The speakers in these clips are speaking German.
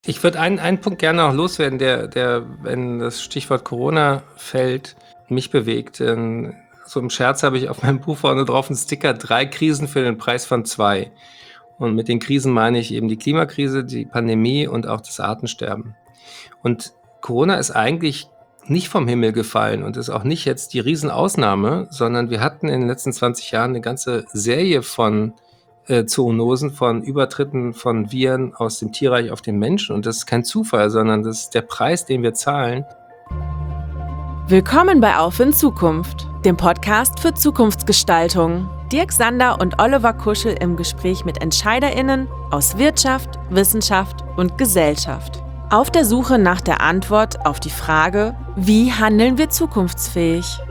Ich würde einen Punkt gerne noch loswerden, der, wenn das Stichwort Corona fällt, mich bewegt. So im Scherz habe ich auf meinem Buch vorne drauf einen Sticker: 3 Krisen für den Preis von 2. Und mit den Krisen meine ich eben die Klimakrise, die Pandemie und auch das Artensterben. Und Corona ist eigentlich nicht vom Himmel gefallen und ist auch nicht jetzt die Riesenausnahme, sondern wir hatten in den letzten 20 Jahren eine ganze Serie von Zoonosen, von Übertritten von Viren aus dem Tierreich auf den Menschen. Und das ist kein Zufall, sondern das ist der Preis, den wir zahlen. Willkommen bei Auf in Zukunft, dem Podcast für Zukunftsgestaltung. Dirk Sander und Oliver Kuschel im Gespräch mit EntscheiderInnen aus Wirtschaft, Wissenschaft und Gesellschaft. Auf der Suche nach der Antwort auf die Frage, wie handeln wir zukunftsfähig?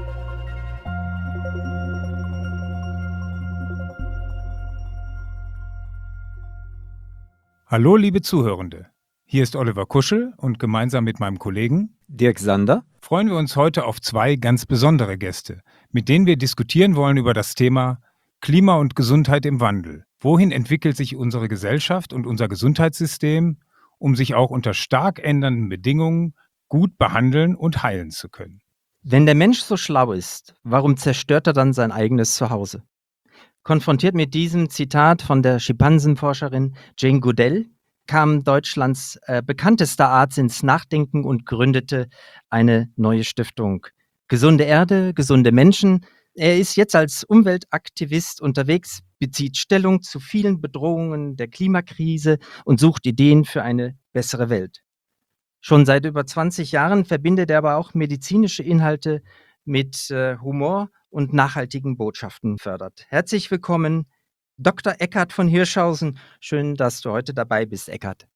Hallo liebe Zuhörende, hier ist Oliver Kuschel und gemeinsam mit meinem Kollegen Dirk Sander freuen wir uns heute auf 2 ganz besondere Gäste, mit denen wir diskutieren wollen über das Thema Klima und Gesundheit im Wandel. Wohin entwickelt sich unsere Gesellschaft und unser Gesundheitssystem, um sich auch unter stark ändernden Bedingungen gut behandeln und heilen zu können? Wenn der Mensch so schlau ist, warum zerstört er dann sein eigenes Zuhause? Konfrontiert mit diesem Zitat von der Schimpansenforscherin Jane Goodall kam Deutschlands bekanntester Arzt ins Nachdenken und gründete eine neue Stiftung. Gesunde Erde, gesunde Menschen. Er ist jetzt als Umweltaktivist unterwegs, bezieht Stellung zu vielen Bedrohungen der Klimakrise und sucht Ideen für eine bessere Welt. Schon seit über 20 Jahren verbindet er aber auch medizinische Inhalte mit Humor und nachhaltigen Botschaften fördert. Herzlich willkommen, Dr. Eckhard von Hirschhausen. Schön, dass du heute dabei bist, Eckhard.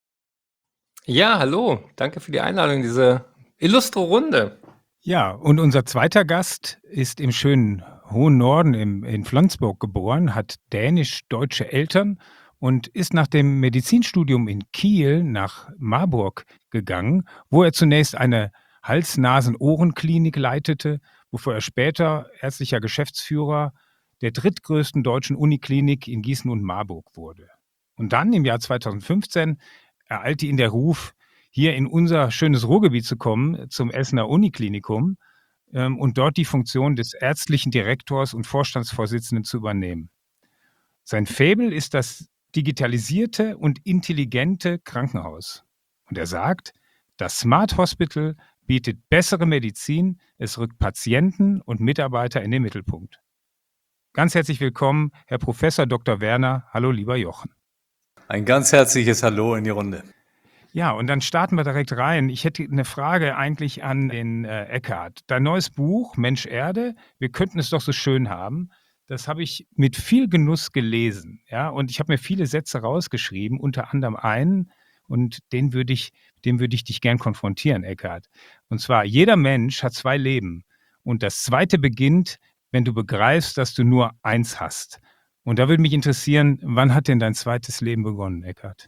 Ja, hallo, danke für die Einladung in diese illustre Runde. Ja, und unser zweiter Gast ist im schönen hohen Norden in Flensburg geboren, hat dänisch-deutsche Eltern und ist nach dem Medizinstudium in Kiel nach Marburg gegangen, wo er zunächst eine Hals-Nasen-Ohren-Klinik leitete, bevor er später ärztlicher Geschäftsführer der drittgrößten deutschen Uniklinik in Gießen und Marburg wurde. Und dann im Jahr 2015 ereilte ihn der Ruf, hier in unser schönes Ruhrgebiet zu kommen, zum Essener Uniklinikum und dort die Funktion des ärztlichen Direktors und Vorstandsvorsitzenden zu übernehmen. Sein Faible ist das digitalisierte und intelligente Krankenhaus. Und er sagt, das Smart Hospital bietet bessere Medizin, es rückt Patienten und Mitarbeiter in den Mittelpunkt. Ganz herzlich willkommen, Herr Professor Dr. Werner. Hallo, lieber Jochen. Ein ganz herzliches Hallo in die Runde. Ja, und dann starten wir direkt rein. Ich hätte eine Frage eigentlich an den Eckhard. Dein neues Buch, Mensch Erde, wir könnten es doch so schön haben. Das habe ich mit viel Genuss gelesen. Ja? Und ich habe mir viele Sätze rausgeschrieben, unter anderem einen, und dem würde ich dich gern konfrontieren, Eckhard. Und zwar, jeder Mensch hat 2 Leben. Und das zweite beginnt, wenn du begreifst, dass du nur eins hast. Und da würde mich interessieren, wann hat denn dein zweites Leben begonnen, Eckhard?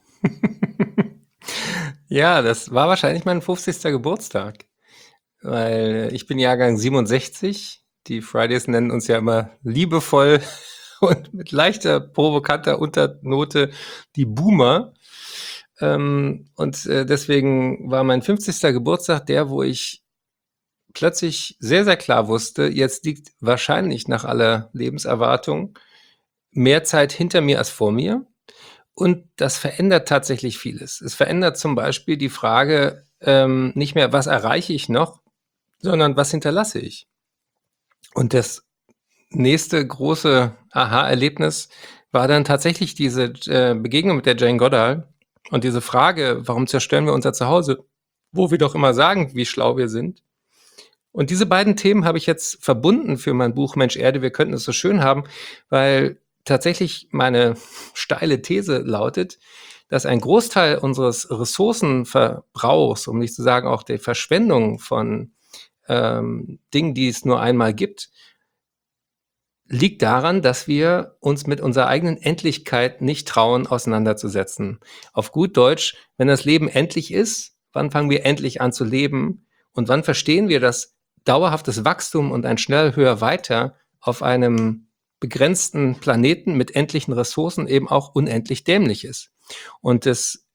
Ja, das war wahrscheinlich mein 50. Geburtstag, weil ich bin Jahrgang 67. Die Fridays nennen uns ja immer liebevoll und mit leichter, provokanter Unternote die Boomer. Deswegen war mein 50. Geburtstag der, wo ich plötzlich sehr, sehr klar wusste, jetzt liegt wahrscheinlich nach aller Lebenserwartung mehr Zeit hinter mir als vor mir. Und das verändert tatsächlich vieles. Es verändert zum Beispiel die Frage nicht mehr, was erreiche ich noch, sondern was hinterlasse ich. Und das nächste große Aha-Erlebnis war dann tatsächlich diese Begegnung mit der Jane Goodall und diese Frage, warum zerstören wir unser Zuhause, wo wir doch immer sagen, wie schlau wir sind. Und diese beiden Themen habe ich jetzt verbunden für mein Buch Mensch Erde, wir könnten es so schön haben, weil tatsächlich meine steile These lautet, dass ein Großteil unseres Ressourcenverbrauchs, um nicht zu sagen auch der Verschwendung von Dingen, die es nur einmal gibt, liegt daran, dass wir uns mit unserer eigenen Endlichkeit nicht trauen, auseinanderzusetzen. Auf gut Deutsch, wenn das Leben endlich ist, wann fangen wir endlich an zu leben? Und wann verstehen wir, dass dauerhaftes Wachstum und ein schnell höher weiter auf einem begrenzten Planeten mit endlichen Ressourcen eben auch unendlich dämlich ist? Und das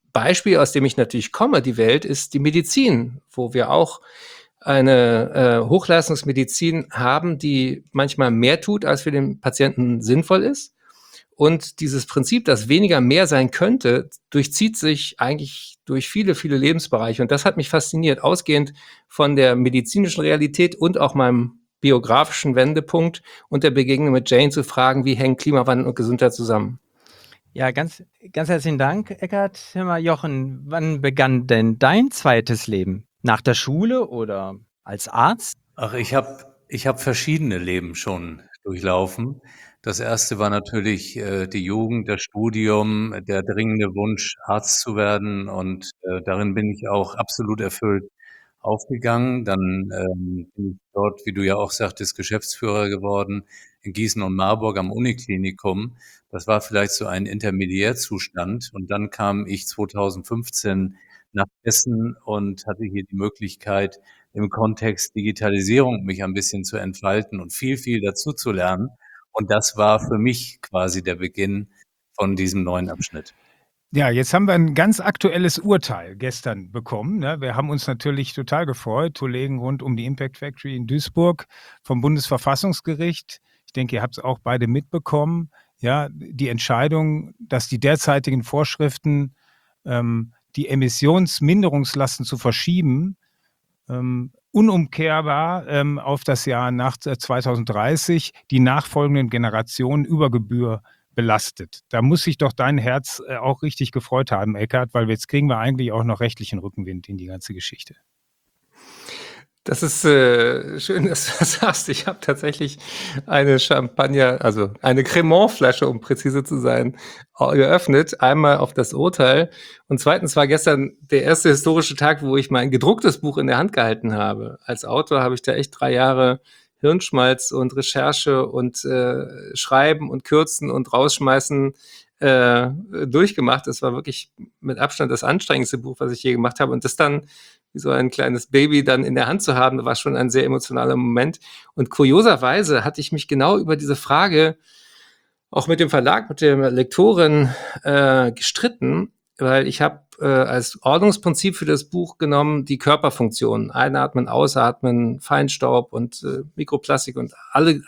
Beispiel, aus dem ich natürlich komme, die Welt, ist die Medizin, wo wir auch eine Hochleistungsmedizin haben, die manchmal mehr tut, als für den Patienten sinnvoll ist. Und dieses Prinzip, dass weniger mehr sein könnte, durchzieht sich eigentlich durch viele, viele Lebensbereiche. Und das hat mich fasziniert, ausgehend von der medizinischen Realität und auch meinem biografischen Wendepunkt und der Begegnung mit Jane zu fragen, wie hängen Klimawandel und Gesundheit zusammen? Ja, ganz herzlichen Dank, Eckart. Hör mal, Jochen, wann begann denn dein zweites Leben? Nach der Schule oder als Arzt? Ach, ich hab verschiedene Leben schon durchlaufen. Das erste war natürlich die Jugend, das Studium, der dringende Wunsch, Arzt zu werden. Und darin bin ich auch absolut erfüllt aufgegangen. Dann bin ich dort, wie du ja auch sagtest, Geschäftsführer geworden in Gießen und Marburg am Uniklinikum. Das war vielleicht so ein Intermediärzustand. Und dann kam ich 2015 nach Essen und hatte hier die Möglichkeit, im Kontext Digitalisierung mich ein bisschen zu entfalten und viel, viel dazu zu lernen. Und das war für mich quasi der Beginn von diesem neuen Abschnitt. Ja, jetzt haben wir ein ganz aktuelles Urteil gestern bekommen. Ne? Wir haben uns natürlich total gefreut, Kollegen rund um die Impact Factory in Duisburg vom Bundesverfassungsgericht. Ich denke, ihr habt es auch beide mitbekommen. Ja, die Entscheidung, dass die derzeitigen Vorschriften, die Emissionsminderungslasten zu verschieben, unumkehrbar auf das Jahr nach 2030 die nachfolgenden Generationen über Gebühr belastet. Da muss sich doch dein Herz auch richtig gefreut haben, Eckart, weil jetzt kriegen wir eigentlich auch noch rechtlichen Rückenwind in die ganze Geschichte. Das ist schön, dass du das sagst. Ich habe tatsächlich eine Champagner, also eine Cremant-Flasche, um präzise zu sein, geöffnet. Einmal auf das Urteil und zweitens war gestern der erste historische Tag, wo ich mein gedrucktes Buch in der Hand gehalten habe. Als Autor habe ich da echt 3 Jahre Hirnschmalz und Recherche und Schreiben und Kürzen und Rausschmeißen durchgemacht. Das war wirklich mit Abstand das anstrengendste Buch, was ich je gemacht habe. Und das dann wie so ein kleines Baby dann in der Hand zu haben, war schon ein sehr emotionaler Moment. Und kurioserweise hatte ich mich genau über diese Frage auch mit dem Verlag, mit der Lektorin gestritten, weil ich habe als Ordnungsprinzip für das Buch genommen die Körperfunktionen. Einatmen, Ausatmen, Feinstaub und Mikroplastik und alle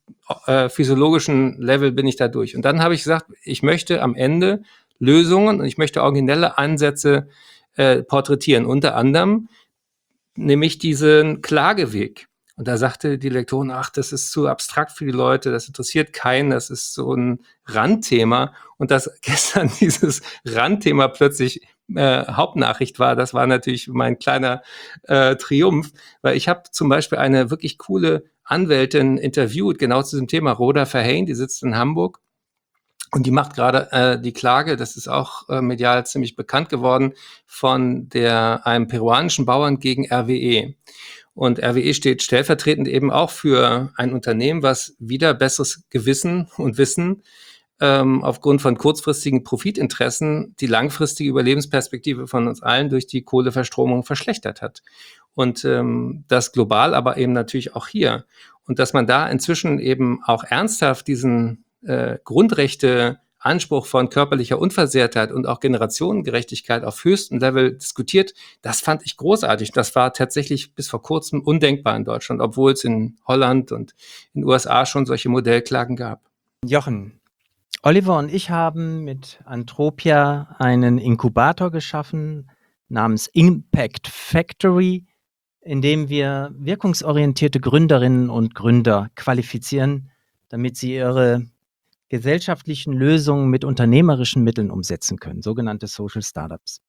physiologischen Level bin ich da durch. Und dann habe ich gesagt, ich möchte am Ende Lösungen und ich möchte originelle Ansätze porträtieren. Unter anderem nämlich diesen Klageweg. Und da sagte die Lektorin, ach, das ist zu abstrakt für die Leute, das interessiert keinen, das ist so ein Randthema. Und dass gestern dieses Randthema plötzlich Hauptnachricht war, das war natürlich mein kleiner Triumph, weil ich habe zum Beispiel eine wirklich coole Anwältin interviewt, genau zu diesem Thema, Rhoda Verheyen, die sitzt in Hamburg. Und die macht gerade die Klage, das ist auch medial ziemlich bekannt geworden, von einem peruanischen Bauern gegen RWE. Und RWE steht stellvertretend eben auch für ein Unternehmen, was wieder besseres Gewissen und Wissen aufgrund von kurzfristigen Profitinteressen die langfristige Überlebensperspektive von uns allen durch die Kohleverstromung verschlechtert hat. Und das global, aber eben natürlich auch hier. Und dass man da inzwischen eben auch ernsthaft diesen Grundrechte, Anspruch von körperlicher Unversehrtheit und auch Generationengerechtigkeit auf höchstem Level diskutiert, das fand ich großartig. Das war tatsächlich bis vor kurzem undenkbar in Deutschland, obwohl es in Holland und in den USA schon solche Modellklagen gab. Jochen, Oliver und ich haben mit Antropia einen Inkubator geschaffen namens Impact Factory, in dem wir wirkungsorientierte Gründerinnen und Gründer qualifizieren, damit sie ihre gesellschaftlichen Lösungen mit unternehmerischen Mitteln umsetzen können, sogenannte Social Startups.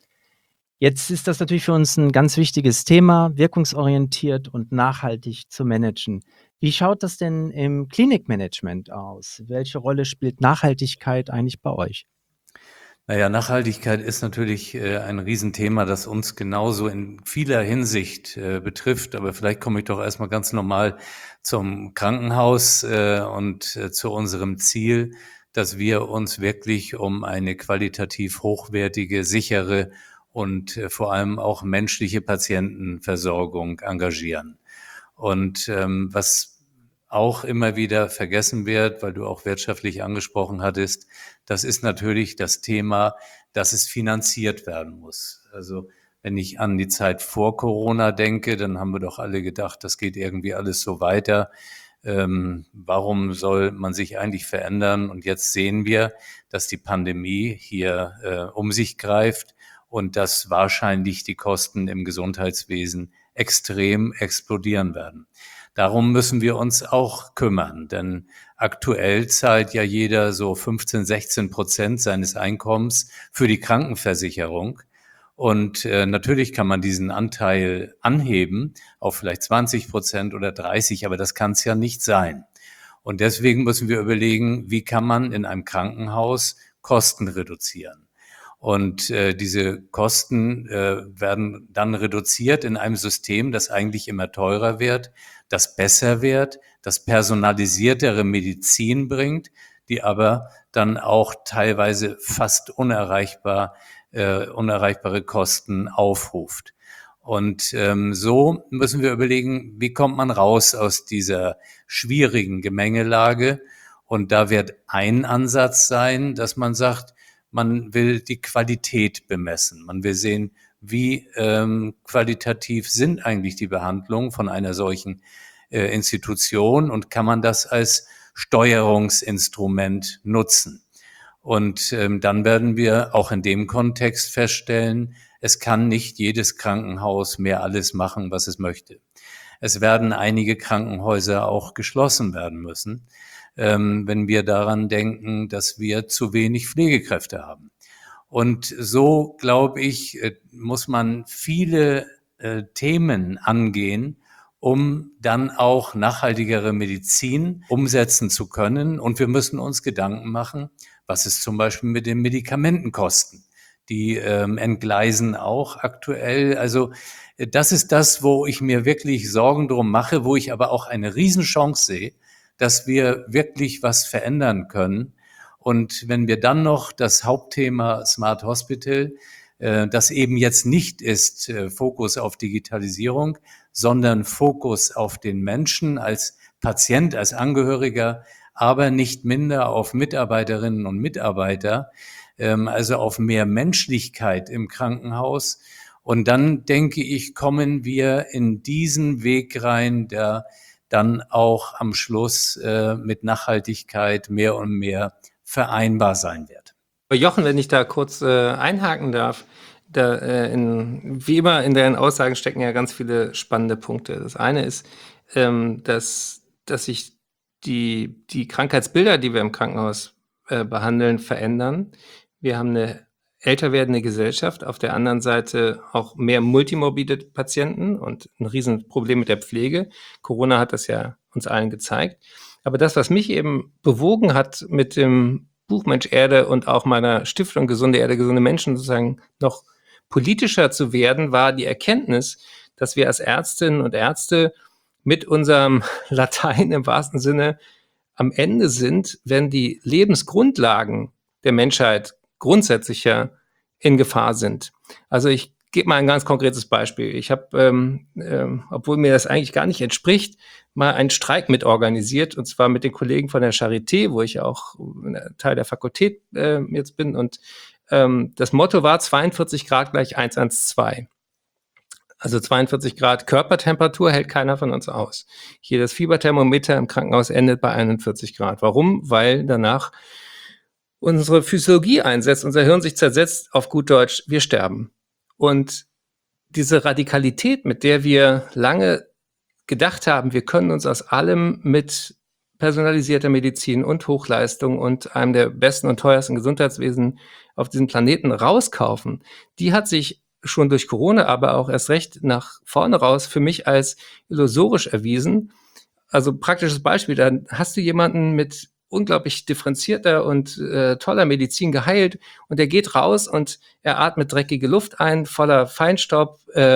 Jetzt ist das natürlich für uns ein ganz wichtiges Thema, wirkungsorientiert und nachhaltig zu managen. Wie schaut das denn im Klinikmanagement aus? Welche Rolle spielt Nachhaltigkeit eigentlich bei euch? Naja, Nachhaltigkeit ist natürlich ein Riesenthema, das uns genauso in vieler Hinsicht betrifft. Aber vielleicht komme ich doch erstmal ganz normal zum Krankenhaus und zu unserem Ziel, dass wir uns wirklich um eine qualitativ hochwertige, sichere und vor allem auch menschliche Patientenversorgung engagieren. Und was auch immer wieder vergessen wird, weil du auch wirtschaftlich angesprochen hattest, das ist natürlich das Thema, dass es finanziert werden muss. Also wenn ich an die Zeit vor Corona denke, dann haben wir doch alle gedacht, das geht irgendwie alles so weiter. Warum soll man sich eigentlich verändern? Und jetzt sehen wir, dass die Pandemie hier um sich greift und dass wahrscheinlich die Kosten im Gesundheitswesen extrem explodieren werden. Darum müssen wir uns auch kümmern, denn aktuell zahlt ja jeder so 15-16% seines Einkommens für die Krankenversicherung. Und natürlich kann man diesen Anteil anheben auf vielleicht 20% oder 30%, aber das kann es ja nicht sein. Und deswegen müssen wir überlegen, wie kann man in einem Krankenhaus Kosten reduzieren. Und diese Kosten werden dann reduziert in einem System, das eigentlich immer teurer wird, das besser wird, das personalisiertere Medizin bringt, die aber dann auch teilweise fast unerreichbare Kosten aufruft. Und so müssen wir überlegen, wie kommt man raus aus dieser schwierigen Gemengelage. Und da wird ein Ansatz sein, dass man sagt, man will die Qualität bemessen. Man will sehen, wie qualitativ sind eigentlich die Behandlungen von einer solchen Institution und kann man das als Steuerungsinstrument nutzen. Und dann werden wir auch in dem Kontext feststellen, es kann nicht jedes Krankenhaus mehr alles machen, was es möchte. Es werden einige Krankenhäuser auch geschlossen werden müssen, wenn wir daran denken, dass wir zu wenig Pflegekräfte haben. Und so, glaube ich, muss man viele Themen angehen, um dann auch nachhaltigere Medizin umsetzen zu können. Und wir müssen uns Gedanken machen, was ist zum Beispiel mit den Medikamentenkosten? Die entgleisen auch aktuell. Also das ist das, wo ich mir wirklich Sorgen drum mache, wo ich aber auch eine Riesenchance sehe, dass wir wirklich was verändern können. Und wenn wir dann noch das Hauptthema Smart Hospital, das eben jetzt nicht ist Fokus auf Digitalisierung, sondern Fokus auf den Menschen als Patient, als Angehöriger, aber nicht minder auf Mitarbeiterinnen und Mitarbeiter, also auf mehr Menschlichkeit im Krankenhaus. Und dann, denke ich, kommen wir in diesen Weg rein, der dann auch am Schluss mit Nachhaltigkeit mehr und mehr vereinbar sein wird. Jochen, wenn ich da kurz einhaken darf, wie immer in deinen Aussagen stecken ja ganz viele spannende Punkte. Das eine ist, dass sich die Krankheitsbilder, die wir im Krankenhaus behandeln, verändern. Wir haben eine älter werdende Gesellschaft, auf der anderen Seite auch mehr multimorbide Patienten und ein Riesenproblem mit der Pflege. Corona hat das ja uns allen gezeigt. Aber das, was mich eben bewogen hat, mit dem Buch Mensch Erde und auch meiner Stiftung Gesunde Erde, gesunde Menschen sozusagen noch politischer zu werden, war die Erkenntnis, dass wir als Ärztinnen und Ärzte mit unserem Latein im wahrsten Sinne am Ende sind, wenn die Lebensgrundlagen der Menschheit grundsätzlich ja in Gefahr sind. Also ich gebe mal ein ganz konkretes Beispiel. Ich habe, obwohl mir das eigentlich gar nicht entspricht, mal einen Streik mitorganisiert, und zwar mit den Kollegen von der Charité, wo ich auch Teil der Fakultät jetzt bin. Und das Motto war 42 Grad gleich 112. Also 42 Grad Körpertemperatur hält keiner von uns aus. Hier das Fieberthermometer im Krankenhaus endet bei 41 Grad. Warum? Weil danach unsere Physiologie einsetzt, unser Hirn sich zersetzt, auf gut Deutsch, wir sterben. Und diese Radikalität, mit der wir lange gedacht haben, wir können uns aus allem mit personalisierter Medizin und Hochleistung und einem der besten und teuersten Gesundheitswesen auf diesem Planeten rauskaufen, die hat sich schon durch Corona, aber auch erst recht nach vorne raus für mich als illusorisch erwiesen. Also praktisches Beispiel, dann hast du jemanden mit unglaublich differenzierter und toller Medizin geheilt und der geht raus und er atmet dreckige Luft ein, voller Feinstaub,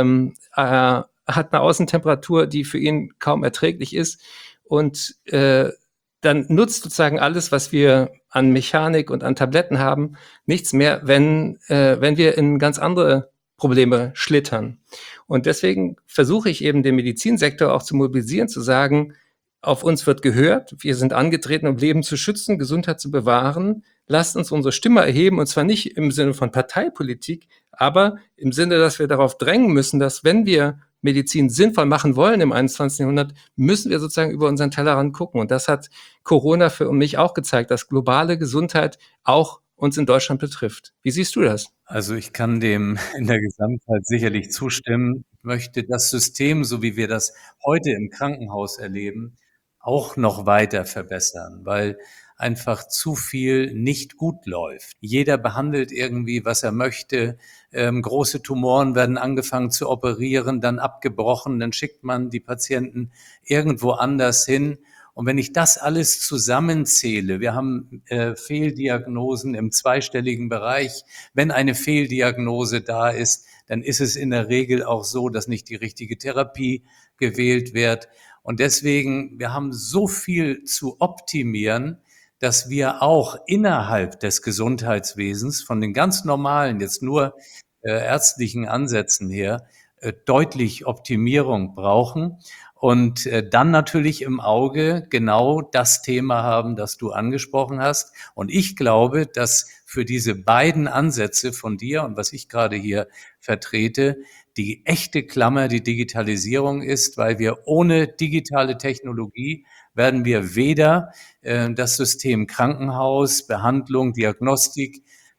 hat eine Außentemperatur, die für ihn kaum erträglich ist und dann nutzt sozusagen alles, was wir an Mechanik und an Tabletten haben, nichts mehr, wenn wir in ganz andere Probleme schlittern. Und deswegen versuche ich eben den Medizinsektor auch zu mobilisieren, zu sagen, auf uns wird gehört, wir sind angetreten, um Leben zu schützen, Gesundheit zu bewahren. Lasst uns unsere Stimme erheben, und zwar nicht im Sinne von Parteipolitik, aber im Sinne, dass wir darauf drängen müssen, dass wenn wir Medizin sinnvoll machen wollen im 21. Jahrhundert, müssen wir sozusagen über unseren Tellerrand gucken. Und das hat Corona für mich auch gezeigt, dass globale Gesundheit auch uns in Deutschland betrifft. Wie siehst du das? Also ich kann dem in der Gesamtheit sicherlich zustimmen. Ich möchte das System, so wie wir das heute im Krankenhaus erleben, auch noch weiter verbessern, weil einfach zu viel nicht gut läuft. Jeder behandelt irgendwie, was er möchte. Große Tumoren werden angefangen zu operieren, dann abgebrochen, dann schickt man die Patienten irgendwo anders hin. Und wenn ich das alles zusammenzähle, wir haben Fehldiagnosen im zweistelligen Bereich. Wenn eine Fehldiagnose da ist, dann ist es in der Regel auch so, dass nicht die richtige Therapie gewählt wird. Und deswegen, wir haben so viel zu optimieren, dass wir auch innerhalb des Gesundheitswesens von den ganz normalen, jetzt nur ärztlichen Ansätzen her, deutlich Optimierung brauchen. Und dann natürlich im Auge genau das Thema haben, das du angesprochen hast. Und ich glaube, dass für diese beiden Ansätze von dir und was ich gerade hier vertrete, die echte Klammer die Digitalisierung ist, weil wir ohne digitale Technologie werden wir weder das System Krankenhaus, Behandlung, Diagnostik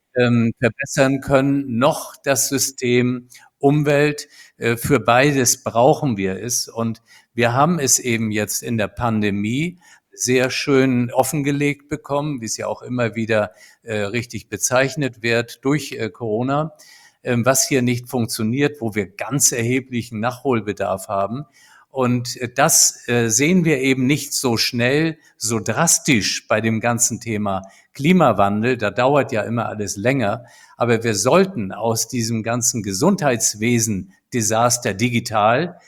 verbessern können, noch das System Umwelt. Für beides brauchen wir es. Und wir haben es eben jetzt in der Pandemie sehr schön offengelegt bekommen, wie es ja auch immer wieder richtig bezeichnet wird durch Corona, was hier nicht funktioniert, wo wir ganz erheblichen Nachholbedarf haben. Und das sehen wir eben nicht so schnell, so drastisch bei dem ganzen Thema Klimawandel. Da dauert ja immer alles länger. Aber wir sollten aus diesem ganzen Gesundheitswesen-Desaster digital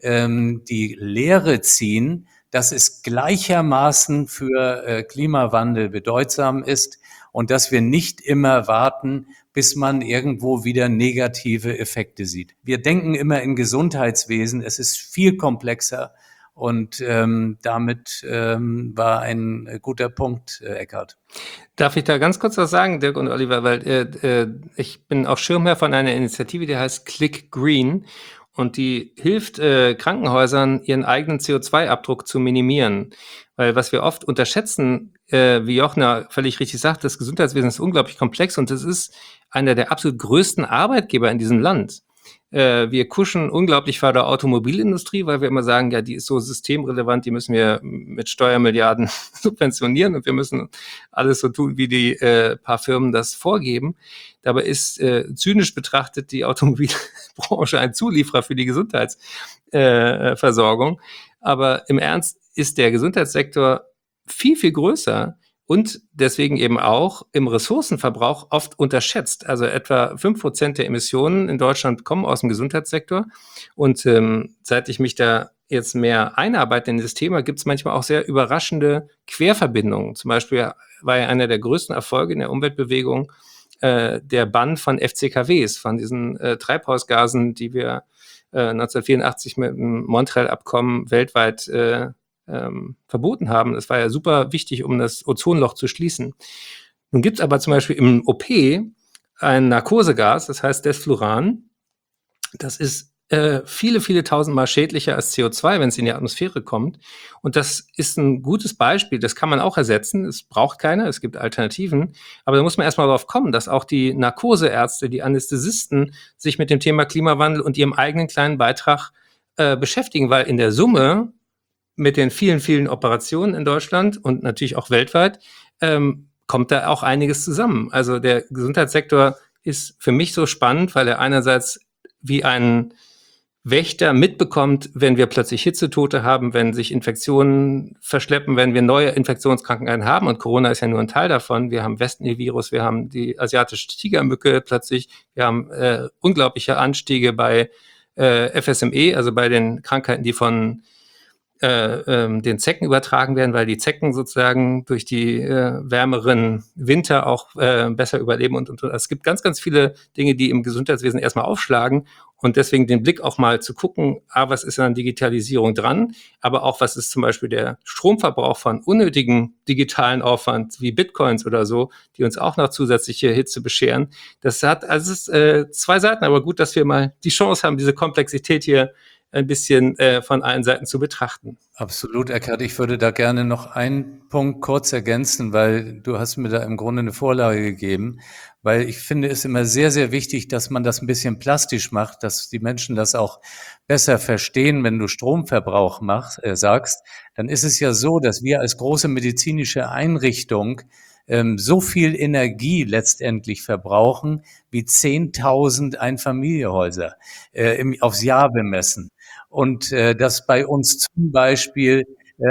die Lehre ziehen, dass es gleichermaßen für Klimawandel bedeutsam ist und dass wir nicht immer warten, bis man irgendwo wieder negative Effekte sieht. Wir denken immer in Gesundheitswesen, es ist viel komplexer und damit war ein guter Punkt, Eckhard. Darf ich da ganz kurz was sagen, Dirk und Oliver, weil ich bin auch Schirmherr von einer Initiative, die heißt Click Green, und die hilft Krankenhäusern, ihren eigenen CO2-Abdruck zu minimieren. Weil was wir oft unterschätzen, wie Jochner völlig richtig sagt, das Gesundheitswesen ist unglaublich komplex und es ist einer der absolut größten Arbeitgeber in diesem Land. Wir kuschen unglaublich vor der Automobilindustrie, weil wir immer sagen, ja, die ist so systemrelevant, die müssen wir mit Steuermilliarden subventionieren und wir müssen alles so tun, wie die paar Firmen das vorgeben. Dabei ist zynisch betrachtet die Automobilbranche ein Zulieferer für die Gesundheitsversorgung. Aber im Ernst ist der Gesundheitssektor viel, viel größer und deswegen eben auch im Ressourcenverbrauch oft unterschätzt. Also etwa 5% der Emissionen in Deutschland kommen aus dem Gesundheitssektor. Und seit ich mich da jetzt mehr einarbeite in dieses Thema, gibt es manchmal auch sehr überraschende Querverbindungen. Zum Beispiel war ja einer der größten Erfolge in der Umweltbewegung der Bann von FCKWs, von diesen Treibhausgasen, die wir 1984 mit dem Montreal-Abkommen weltweit verboten haben. Das war ja super wichtig, um das Ozonloch zu schließen. Nun gibt es aber zum Beispiel im OP ein Narkosegas, das heißt Desfluran. Das ist viele, viele tausendmal schädlicher als CO2, wenn es in die Atmosphäre kommt. Und das ist ein gutes Beispiel. Das kann man auch ersetzen. Es braucht keiner. Es gibt Alternativen. Aber da muss man erstmal darauf kommen, dass auch die Narkoseärzte, die Anästhesisten sich mit dem Thema Klimawandel und ihrem eigenen kleinen Beitrag beschäftigen, weil in der Summe mit den vielen, vielen Operationen in Deutschland und natürlich auch weltweit kommt da auch einiges zusammen. Also der Gesundheitssektor ist für mich so spannend, weil er einerseits wie ein Wächter mitbekommt, wenn wir plötzlich Hitzetote haben, wenn sich Infektionen verschleppen, wenn wir neue Infektionskrankheiten haben. Und Corona ist ja nur ein Teil davon. Wir haben West-Nil-Virus, wir haben die asiatische Tigermücke plötzlich, wir haben unglaubliche Anstiege bei FSME, also bei den Krankheiten, die von den Zecken übertragen werden, weil die Zecken sozusagen durch die wärmeren Winter auch besser überleben und. Es gibt ganz, ganz viele Dinge, die im Gesundheitswesen erstmal aufschlagen Und deswegen den Blick auch mal zu gucken, was ist an Digitalisierung dran, aber auch, was ist zum Beispiel der Stromverbrauch von unnötigen digitalen Aufwand wie Bitcoins oder so, die uns auch noch zusätzliche Hitze bescheren. Das hat, also es ist zwei Seiten, aber gut, dass wir mal die Chance haben, diese Komplexität hier ein bisschen von allen Seiten zu betrachten. Absolut, Eckhard. Ich würde da gerne noch einen Punkt kurz ergänzen, weil du hast mir da im Grunde eine Vorlage gegeben, weil ich finde es immer sehr, sehr wichtig, dass man das ein bisschen plastisch macht, dass die Menschen das auch besser verstehen. Wenn du Stromverbrauch sagst, dann ist es ja so, dass wir als große medizinische Einrichtung so viel Energie letztendlich verbrauchen wie 10.000 Einfamilienhäuser aufs Jahr bemessen. Und dass bei uns zum Beispiel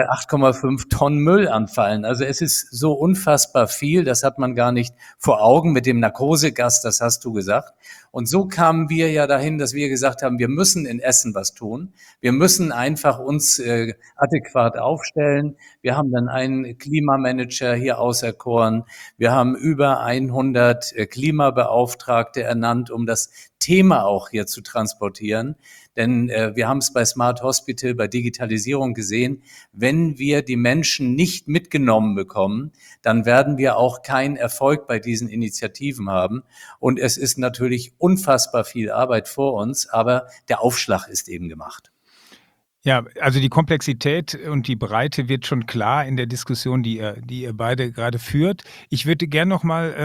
8,5 Tonnen Müll anfallen. Also es ist so unfassbar viel, das hat man gar nicht vor Augen mit dem Narkosegas, das hast du gesagt. Und so kamen wir ja dahin, dass wir gesagt haben, wir müssen in Essen was tun. Wir müssen einfach uns adäquat aufstellen. Wir haben dann einen Klimamanager hier auserkoren. Wir haben über 100 Klimabeauftragte ernannt, um das Thema auch hier zu transportieren. Denn wir haben es bei Smart Hospital, bei Digitalisierung gesehen, wenn wir die Menschen nicht mitgenommen bekommen, dann werden wir auch keinen Erfolg bei diesen Initiativen haben. Und es ist natürlich unfassbar viel Arbeit vor uns, aber der Aufschlag ist eben gemacht. Ja, also die Komplexität und die Breite wird schon klar in der Diskussion, die ihr beide gerade führt. Ich würde gern noch mal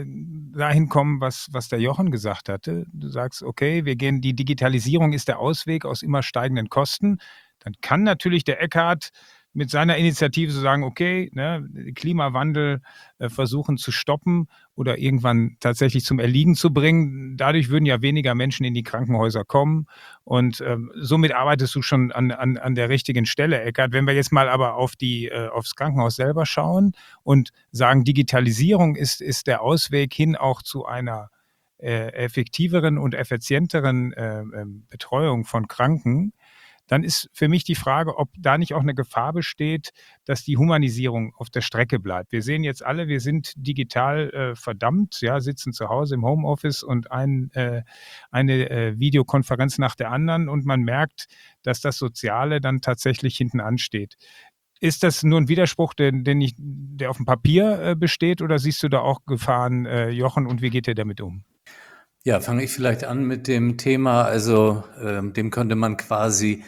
dahin kommen, was der Jochen gesagt hatte. Du sagst, okay, die Digitalisierung ist der Ausweg aus immer steigenden Kosten. Dann kann natürlich der Eckhard mit seiner Initiative so sagen, okay, Klimawandel versuchen zu stoppen oder irgendwann tatsächlich zum Erliegen zu bringen. Dadurch würden ja weniger Menschen in die Krankenhäuser kommen und somit arbeitest du schon an der richtigen Stelle, Eckhard. Wenn wir jetzt mal aber aufs Krankenhaus selber schauen und sagen, Digitalisierung ist der Ausweg hin auch zu einer effektiveren und effizienteren Betreuung von Kranken, dann ist für mich die Frage, ob da nicht auch eine Gefahr besteht, dass die Humanisierung auf der Strecke bleibt. Wir sehen jetzt alle, wir sind digital verdammt, ja, sitzen zu Hause im Homeoffice und eine Videokonferenz nach der anderen und man merkt, dass das Soziale dann tatsächlich hinten ansteht. Ist das nur ein Widerspruch, der auf dem Papier besteht, oder siehst du da auch Gefahren, Jochen, und wie geht ihr damit um? Ja, fange ich vielleicht an mit dem Thema, also dem könnte man quasi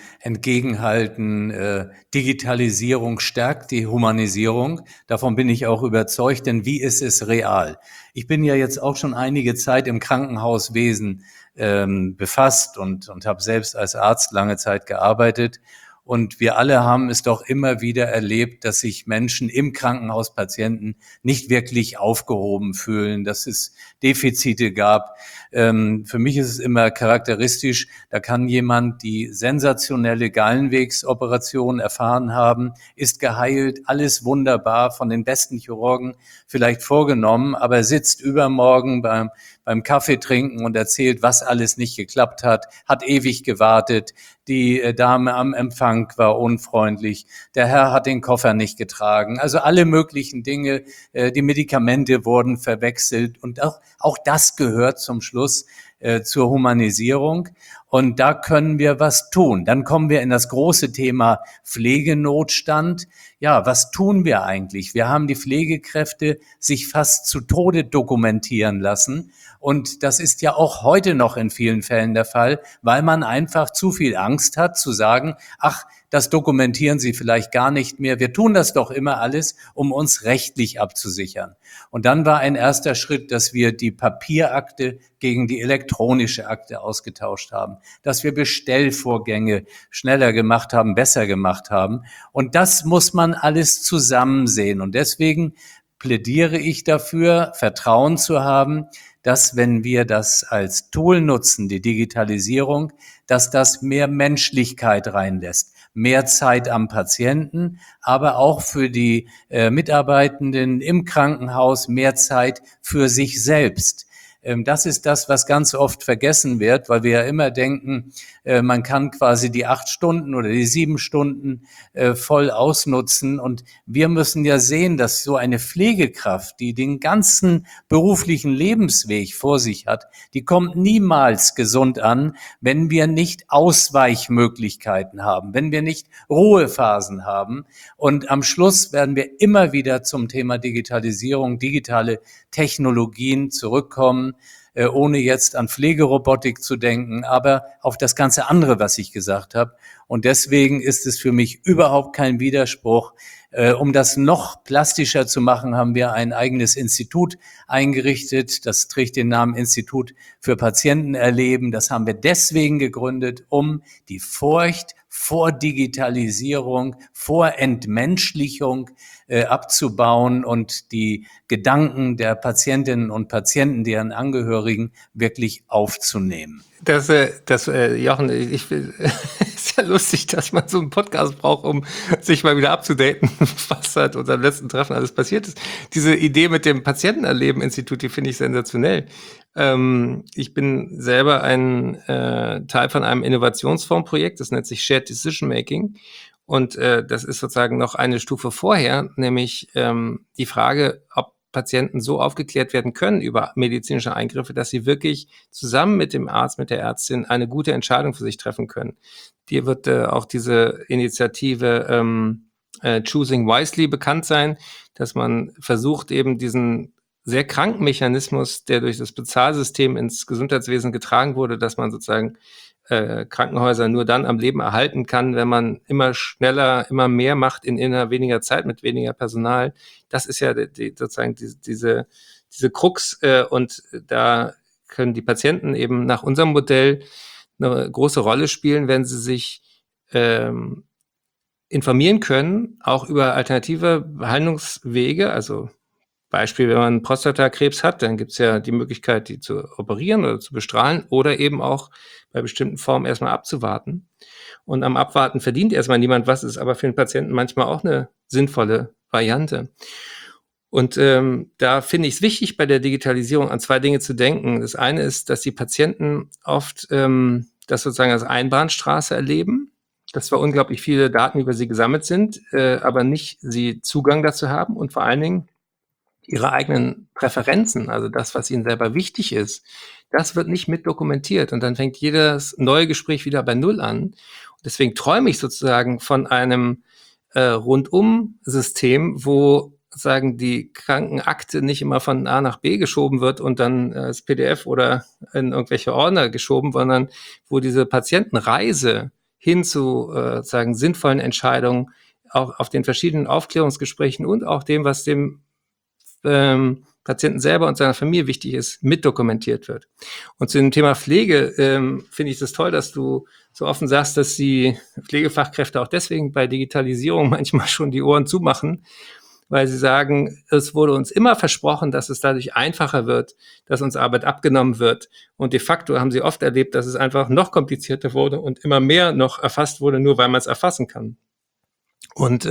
entgegenhalten, Digitalisierung stärkt die Humanisierung. Davon bin ich auch überzeugt, denn wie ist es real? Ich bin ja jetzt auch schon einige Zeit im Krankenhauswesen befasst und habe selbst als Arzt lange Zeit gearbeitet. Und wir alle haben es doch immer wieder erlebt, dass sich Menschen im Krankenhaus, Patienten, nicht wirklich aufgehoben fühlen, dass es Defizite gab. Für mich ist es immer charakteristisch, da kann jemand die sensationelle Gallenwegsoperation erfahren haben, ist geheilt, alles wunderbar, von den besten Chirurgen vielleicht vorgenommen, aber sitzt übermorgen beim Kaffee trinken und erzählt, was alles nicht geklappt hat ewig gewartet, die Dame am Empfang war unfreundlich, der Herr hat den Koffer nicht getragen, also alle möglichen Dinge, die Medikamente wurden verwechselt und auch das gehört zum Schluss zur Humanisierung. Und da können wir was tun. Dann kommen wir in das große Thema Pflegenotstand. Ja, was tun wir eigentlich? Wir haben die Pflegekräfte sich fast zu Tode dokumentieren lassen. Und das ist ja auch heute noch in vielen Fällen der Fall, weil man einfach zu viel Angst hat zu sagen, ach, das dokumentieren Sie vielleicht gar nicht mehr. Wir tun das doch immer alles, um uns rechtlich abzusichern. Und dann war ein erster Schritt, dass wir die Papierakte gegen die elektronische Akte ausgetauscht haben, dass wir Bestellvorgänge schneller gemacht haben, besser gemacht haben. Und das muss man alles zusammen sehen. Und deswegen plädiere ich dafür, Vertrauen zu haben, dass wenn wir das als Tool nutzen, die Digitalisierung, dass das mehr Menschlichkeit reinlässt, mehr Zeit am Patienten, aber auch für die Mitarbeitenden im Krankenhaus mehr Zeit für sich selbst. Das ist das, was ganz oft vergessen wird, weil wir ja immer denken, man kann quasi die 8 Stunden oder die 7 Stunden voll ausnutzen. Und wir müssen ja sehen, dass so eine Pflegekraft, die den ganzen beruflichen Lebensweg vor sich hat, die kommt niemals gesund an, wenn wir nicht Ausweichmöglichkeiten haben, wenn wir nicht Ruhephasen haben. Und am Schluss werden wir immer wieder zum Thema Digitalisierung, digitale Technologien zurückkommen, ohne jetzt an Pflegerobotik zu denken, aber auf das ganze andere, was ich gesagt habe. Und deswegen ist es für mich überhaupt kein Widerspruch. Um das noch plastischer zu machen, haben wir ein eigenes Institut eingerichtet. Das trägt den Namen Institut für Patientenerleben. Das haben wir deswegen gegründet, um die Furcht vor Digitalisierung, vor Entmenschlichung abzubauen und die Gedanken der Patientinnen und Patienten, deren Angehörigen, wirklich aufzunehmen. Jochen, ist ja lustig, dass man so einen Podcast braucht, um sich mal wieder abzudaten, was seit unserem letzten Treffen alles passiert ist. Diese Idee mit dem Patientenerleben-Institut, die finde ich sensationell. Ich bin selber ein Teil von einem Innovationsfondsprojekt, das nennt sich Shared Decision Making. Und das ist sozusagen noch eine Stufe vorher, nämlich die Frage, ob Patienten so aufgeklärt werden können über medizinische Eingriffe, dass sie wirklich zusammen mit dem Arzt, mit der Ärztin eine gute Entscheidung für sich treffen können. Dir wird auch diese Initiative Choosing Wisely bekannt sein, dass man versucht, eben diesen sehr kranken Mechanismus, der durch das Bezahlsystem ins Gesundheitswesen getragen wurde, dass man sozusagen Krankenhäuser nur dann am Leben erhalten kann, wenn man immer schneller, immer mehr macht in immer weniger Zeit mit weniger Personal. Das ist ja sozusagen diese Krux und da können die Patienten eben nach unserem Modell eine große Rolle spielen, wenn sie sich informieren können, auch über alternative Behandlungswege. Also Beispiel, wenn man Prostatakrebs hat, dann gibt es ja die Möglichkeit, die zu operieren oder zu bestrahlen oder eben auch bei bestimmten Formen erstmal abzuwarten. Und am Abwarten verdient erstmal niemand was, ist aber für den Patienten manchmal auch eine sinnvolle Variante. Und da finde ich es wichtig, bei der Digitalisierung an 2 Dinge zu denken. Das eine ist, dass die Patienten oft das sozusagen als Einbahnstraße erleben, dass zwar unglaublich viele Daten über sie gesammelt sind, aber nicht sie Zugang dazu haben und vor allen Dingen ihre eigenen Präferenzen, also das, was ihnen selber wichtig ist, das wird nicht mit dokumentiert. Und dann fängt jedes neue Gespräch wieder bei Null an. Und deswegen träume ich sozusagen von einem Rundum-System, wo sagen die Krankenakte nicht immer von A nach B geschoben wird und dann als PDF oder in irgendwelche Ordner geschoben, sondern wo diese Patientenreise hin zu sagen sinnvollen Entscheidungen auch auf den verschiedenen Aufklärungsgesprächen und auch dem, was dem Patienten selber und seiner Familie wichtig ist, mitdokumentiert wird. Und zu dem Thema Pflege finde ich das toll, dass du so offen sagst, dass die Pflegefachkräfte auch deswegen bei Digitalisierung manchmal schon die Ohren zumachen, weil sie sagen, es wurde uns immer versprochen, dass es dadurch einfacher wird, dass uns Arbeit abgenommen wird. Und de facto haben sie oft erlebt, dass es einfach noch komplizierter wurde und immer mehr noch erfasst wurde, nur weil man es erfassen kann. Und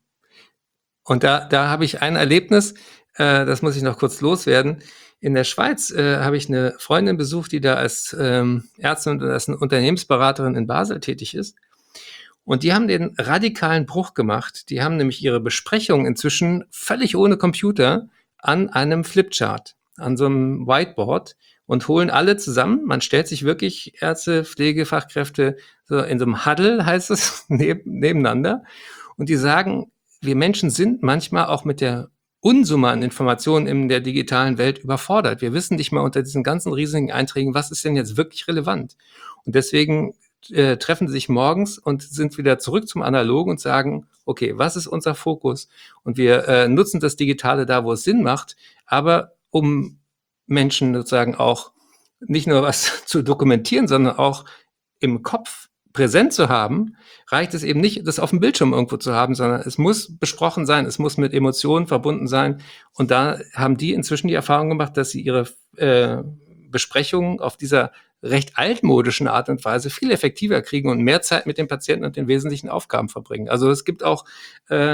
da habe ich ein Erlebnis, das muss ich noch kurz loswerden. In der Schweiz habe ich eine Freundin besucht, die da als Ärztin und als Unternehmensberaterin in Basel tätig ist. Und die haben den radikalen Bruch gemacht. Die haben nämlich ihre Besprechungen inzwischen völlig ohne Computer an einem Flipchart, an so einem Whiteboard und holen alle zusammen. Man stellt sich wirklich Ärzte, Pflegefachkräfte so in so einem Huddle, heißt es, nebeneinander. Und die sagen, wir Menschen sind manchmal auch mit der Unsumme an Informationen in der digitalen Welt überfordert. Wir wissen nicht mal unter diesen ganzen riesigen Einträgen, was ist denn jetzt wirklich relevant. Und deswegen treffen sie sich morgens und sind wieder zurück zum Analogen und sagen, okay, was ist unser Fokus? Und wir nutzen das Digitale da, wo es Sinn macht, aber um Menschen sozusagen auch nicht nur was zu dokumentieren, sondern auch im Kopf präsent zu haben, reicht es eben nicht, das auf dem Bildschirm irgendwo zu haben, sondern es muss besprochen sein, es muss mit Emotionen verbunden sein. Und da haben die inzwischen die Erfahrung gemacht, dass sie ihre Besprechungen auf dieser recht altmodischen Art und Weise viel effektiver kriegen und mehr Zeit mit den Patienten und den wesentlichen Aufgaben verbringen. Also es gibt auch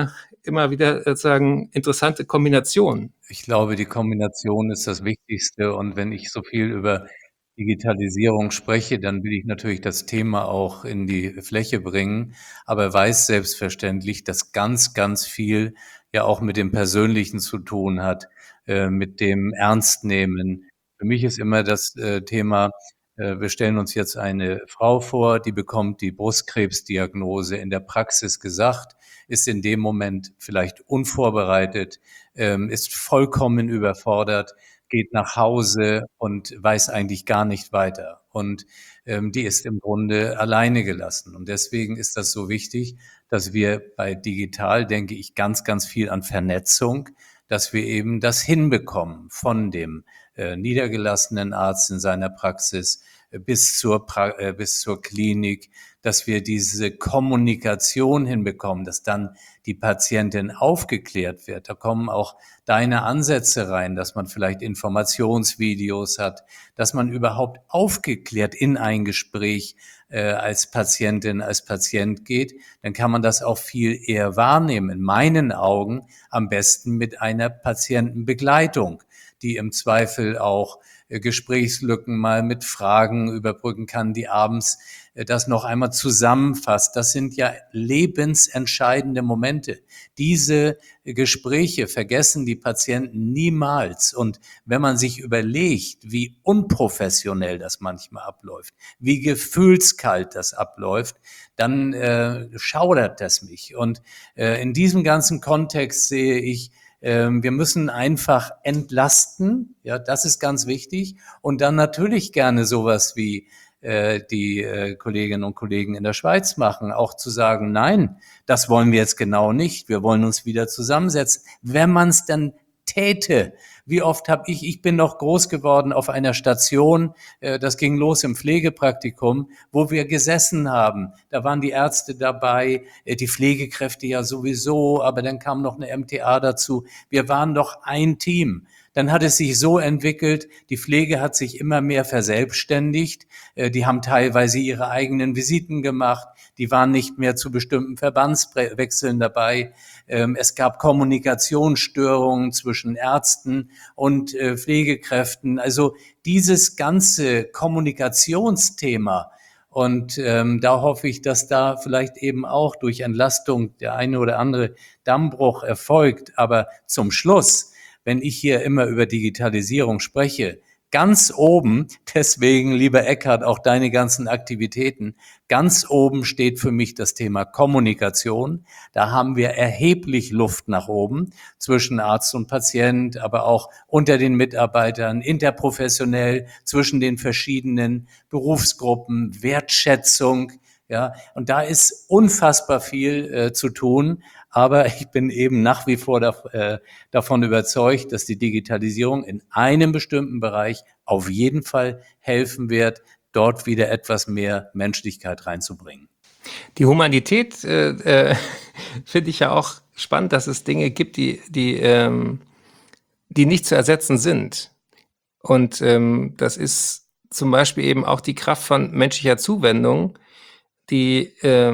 immer wieder sozusagen interessante Kombinationen. Ich glaube, die Kombination ist das Wichtigste. Und wenn ich so viel über Digitalisierung spreche, dann will ich natürlich das Thema auch in die Fläche bringen, aber weiß selbstverständlich, dass ganz, ganz viel ja auch mit dem Persönlichen zu tun hat, mit dem Ernstnehmen. Für mich ist immer das Thema, wir stellen uns jetzt eine Frau vor, die bekommt die Brustkrebsdiagnose in der Praxis gesagt, ist in dem Moment vielleicht unvorbereitet, ist vollkommen überfordert, geht nach Hause und weiß eigentlich gar nicht weiter. Und die ist im Grunde alleine gelassen. Und deswegen ist das so wichtig, dass wir bei digital, denke ich, ganz, ganz viel an Vernetzung, dass wir eben das hinbekommen von dem niedergelassenen Arzt in seiner Praxis bis zur Klinik, dass wir diese Kommunikation hinbekommen, dass dann die Patientin aufgeklärt wird. Da kommen auch deine Ansätze rein, dass man vielleicht Informationsvideos hat, dass man überhaupt aufgeklärt in ein Gespräch als Patientin, als Patient geht. Dann kann man das auch viel eher wahrnehmen. In meinen Augen am besten mit einer Patientenbegleitung, die im Zweifel auch Gesprächslücken mal mit Fragen überbrücken kann, die abends das noch einmal zusammenfasst. Das sind ja lebensentscheidende Momente. Diese Gespräche vergessen die Patienten niemals. Und wenn man sich überlegt, wie unprofessionell das manchmal abläuft, wie gefühlskalt das abläuft, dann schaudert das mich. Und in diesem ganzen Kontext sehe ich, wir müssen einfach entlasten, ja, das ist ganz wichtig. Und dann natürlich gerne sowas wie die Kolleginnen und Kollegen in der Schweiz machen, auch zu sagen, nein, das wollen wir jetzt genau nicht, wir wollen uns wieder zusammensetzen. Wenn man es dann täte, wie oft habe ich bin noch groß geworden auf einer Station, das ging los im Pflegepraktikum, wo wir gesessen haben. Da waren die Ärzte dabei, die Pflegekräfte ja sowieso, aber dann kam noch eine MTA dazu. Wir waren doch ein Team. Dann hat es sich so entwickelt, die Pflege hat sich immer mehr verselbstständigt. Die haben teilweise ihre eigenen Visiten gemacht. Die waren nicht mehr zu bestimmten Verbandswechseln dabei. Es gab Kommunikationsstörungen zwischen Ärzten und Pflegekräften. Also dieses ganze Kommunikationsthema. Und da hoffe ich, dass da vielleicht eben auch durch Entlastung der eine oder andere Dammbruch erfolgt. Aber zum Schluss, wenn ich hier immer über Digitalisierung spreche, ganz oben, deswegen, lieber Eckhard, auch deine ganzen Aktivitäten, ganz oben steht für mich das Thema Kommunikation. Da haben wir erheblich Luft nach oben zwischen Arzt und Patient, aber auch unter den Mitarbeitern, interprofessionell, zwischen den verschiedenen Berufsgruppen, Wertschätzung. Ja, und da ist unfassbar viel zu tun. Aber ich bin eben nach wie vor davon überzeugt, dass die Digitalisierung in einem bestimmten Bereich auf jeden Fall helfen wird, dort wieder etwas mehr Menschlichkeit reinzubringen. Die Humanität finde ich ja auch spannend, dass es Dinge gibt, die nicht zu ersetzen sind. Und das ist zum Beispiel eben auch die Kraft von menschlicher Zuwendung, die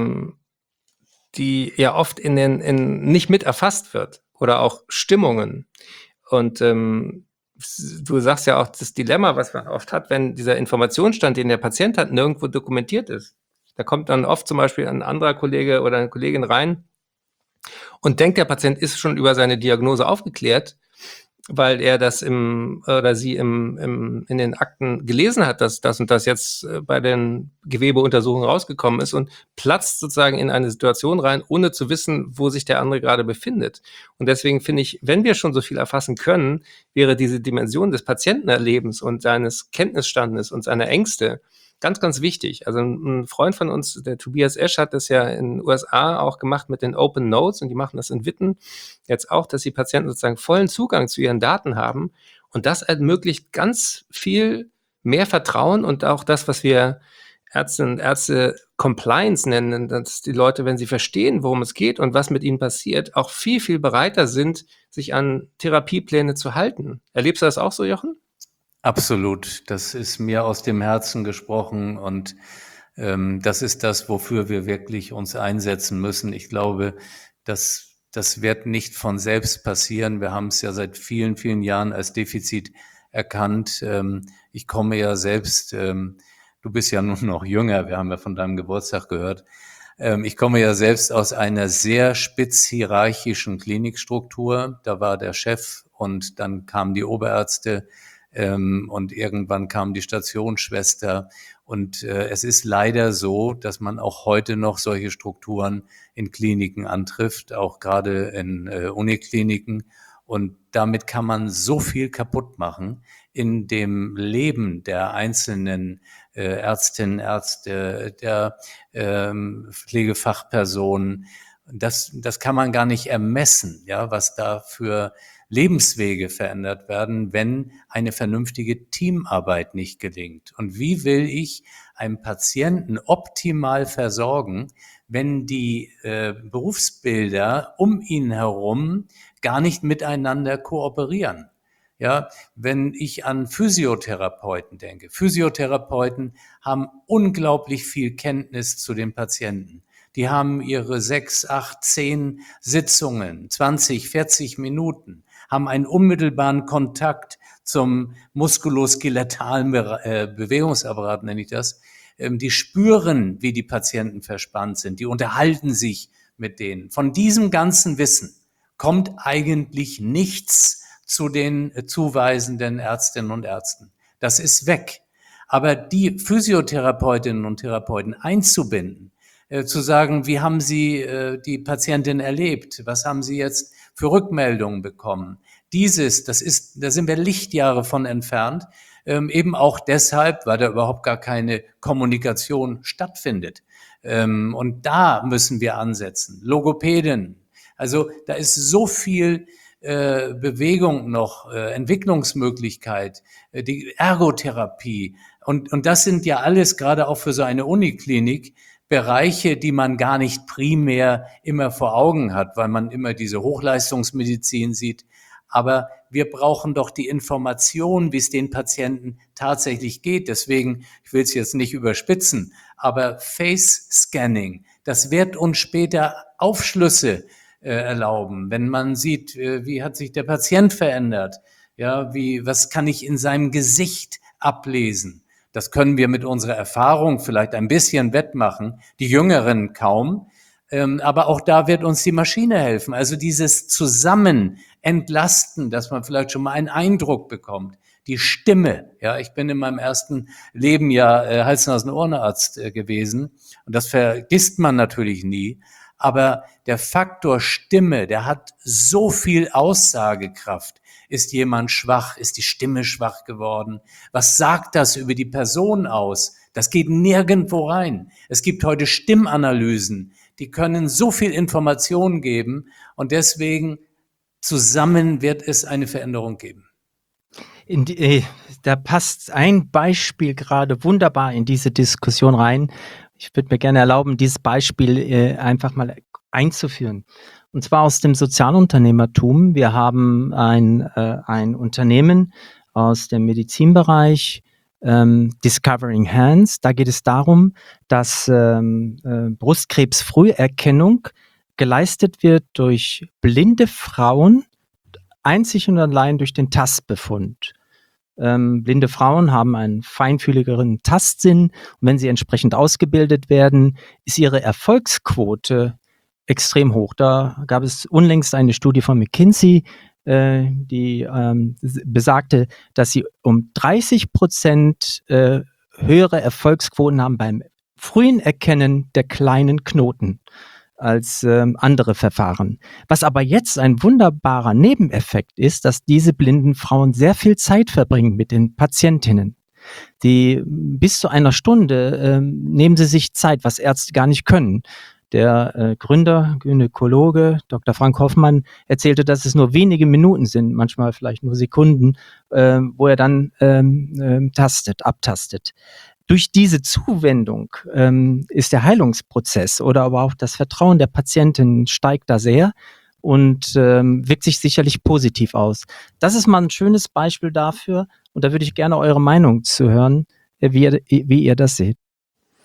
ja oft nicht mit erfasst wird oder auch Stimmungen. Und du sagst ja auch das Dilemma, was man oft hat, wenn dieser Informationsstand, den der Patient hat, nirgendwo dokumentiert ist. Da kommt dann oft zum Beispiel ein anderer Kollege oder eine Kollegin rein und denkt, der Patient ist schon über seine Diagnose aufgeklärt, weil er das in den Akten gelesen hat, dass das und das jetzt bei den Gewebeuntersuchungen rausgekommen ist und platzt sozusagen in eine Situation rein, ohne zu wissen, wo sich der andere gerade befindet. Und deswegen finde ich, wenn wir schon so viel erfassen können, wäre diese Dimension des Patientenerlebens und seines Kenntnisstandes und seiner Ängste ganz, ganz wichtig. Also ein Freund von uns, der Tobias Esch, hat das ja in den USA auch gemacht mit den Open Notes und die machen das in Witten jetzt auch, dass die Patienten sozusagen vollen Zugang zu ihren Daten haben und das ermöglicht ganz viel mehr Vertrauen und auch das, was wir Ärztinnen und Ärzte Compliance nennen, dass die Leute, wenn sie verstehen, worum es geht und was mit ihnen passiert, auch viel, viel bereiter sind, sich an Therapiepläne zu halten. Erlebst du das auch so, Jochen? Absolut, das ist mir aus dem Herzen gesprochen und das ist das, wofür wir wirklich uns einsetzen müssen. Ich glaube, dass Das wird nicht von selbst passieren. Wir haben es ja seit vielen, vielen Jahren als Defizit erkannt. Ich komme ja selbst, du bist ja nun noch jünger, wir haben ja von deinem Geburtstag gehört. Ich komme ja selbst aus einer sehr spitz hierarchischen Klinikstruktur. Da war der Chef und dann kamen die Oberärzte und irgendwann kam die Stationsschwester. Und es ist leider so, dass man auch heute noch solche Strukturen in Kliniken antrifft, auch gerade in Unikliniken. Und damit kann man so viel kaputt machen in dem Leben der einzelnen Ärztinnen, Ärzte, der Pflegefachpersonen. Das kann man gar nicht ermessen, ja, was da für Lebenswege verändert werden, wenn eine vernünftige Teamarbeit nicht gelingt. Und wie will ich einen Patienten optimal versorgen, wenn die Berufsbilder um ihn herum gar nicht miteinander kooperieren? Ja, wenn ich an Physiotherapeuten denke. Physiotherapeuten haben unglaublich viel Kenntnis zu den Patienten. Die haben ihre 6, 8, 10 Sitzungen, 20, 40 Minuten, haben einen unmittelbaren Kontakt zum muskuloskeletalen Bewegungsapparat, nenne ich das. Die spüren, wie die Patienten verspannt sind. Die unterhalten sich mit denen. Von diesem ganzen Wissen kommt eigentlich nichts zu den zuweisenden Ärztinnen und Ärzten. Das ist weg. Aber die Physiotherapeutinnen und Therapeuten einzubinden, zu sagen, wie haben Sie die Patientin erlebt? Was haben Sie jetzt für Rückmeldungen bekommen? Da sind wir Lichtjahre von entfernt, eben auch deshalb, weil da überhaupt gar keine Kommunikation stattfindet. Und da müssen wir ansetzen. Logopäden. Also da ist so viel Bewegung noch, Entwicklungsmöglichkeit, die Ergotherapie. Und das sind ja alles, gerade auch für so eine Uniklinik, Bereiche, die man gar nicht primär immer vor Augen hat, weil man immer diese Hochleistungsmedizin sieht. Aber wir brauchen doch die Information, wie es den Patienten tatsächlich geht. Deswegen, ich will es jetzt nicht überspitzen, aber Face Scanning, das wird uns später Aufschlüsse erlauben. Wenn man sieht, wie hat sich der Patient verändert, ja, was kann ich in seinem Gesicht ablesen? Das können wir mit unserer Erfahrung vielleicht ein bisschen wettmachen, die Jüngeren kaum. Aber auch da wird uns die Maschine helfen. Also dieses Zusammen entlasten, dass man vielleicht schon mal einen Eindruck bekommt. Die Stimme, ja, ich bin in meinem ersten Leben ja Hals-Nasen-Ohrenarzt gewesen und das vergisst man natürlich nie. Aber der Faktor Stimme, der hat so viel Aussagekraft. Ist jemand schwach? Ist die Stimme schwach geworden? Was sagt das über die Person aus? Das geht nirgendwo rein. Es gibt heute Stimmanalysen, die können so viel Information geben und deswegen zusammen wird es eine Veränderung geben. Da passt ein Beispiel gerade wunderbar in diese Diskussion rein. Ich würde mir gerne erlauben, dieses Beispiel einfach mal einzuführen. Und zwar aus dem Sozialunternehmertum. Wir haben ein Unternehmen aus dem Medizinbereich, Discovering Hands. Da geht es darum, dass Brustkrebsfrüherkennung geleistet wird durch blinde Frauen, einzig und allein durch den Tastbefund. Blinde Frauen haben einen feinfühligeren Tastsinn und wenn sie entsprechend ausgebildet werden, ist ihre Erfolgsquote extrem hoch. Da gab es unlängst eine Studie von McKinsey, die besagte, dass sie um 30% höhere Erfolgsquoten haben beim frühen Erkennen der kleinen Knoten als andere Verfahren. Was aber jetzt ein wunderbarer Nebeneffekt ist, dass diese blinden Frauen sehr viel Zeit verbringen mit den Patientinnen. Die bis zu einer Stunde nehmen sie sich Zeit, was Ärzte gar nicht können. Der Gründer, Gynäkologe, Dr. Frank Hoffmann, erzählte, dass es nur wenige Minuten sind, manchmal vielleicht nur Sekunden, wo er dann abtastet. Durch diese Zuwendung ist der Heilungsprozess oder aber auch das Vertrauen der Patientin steigt da sehr und wirkt sich sicherlich positiv aus. Das ist mal ein schönes Beispiel dafür und da würde ich gerne eure Meinung zu hören, wie ihr das seht.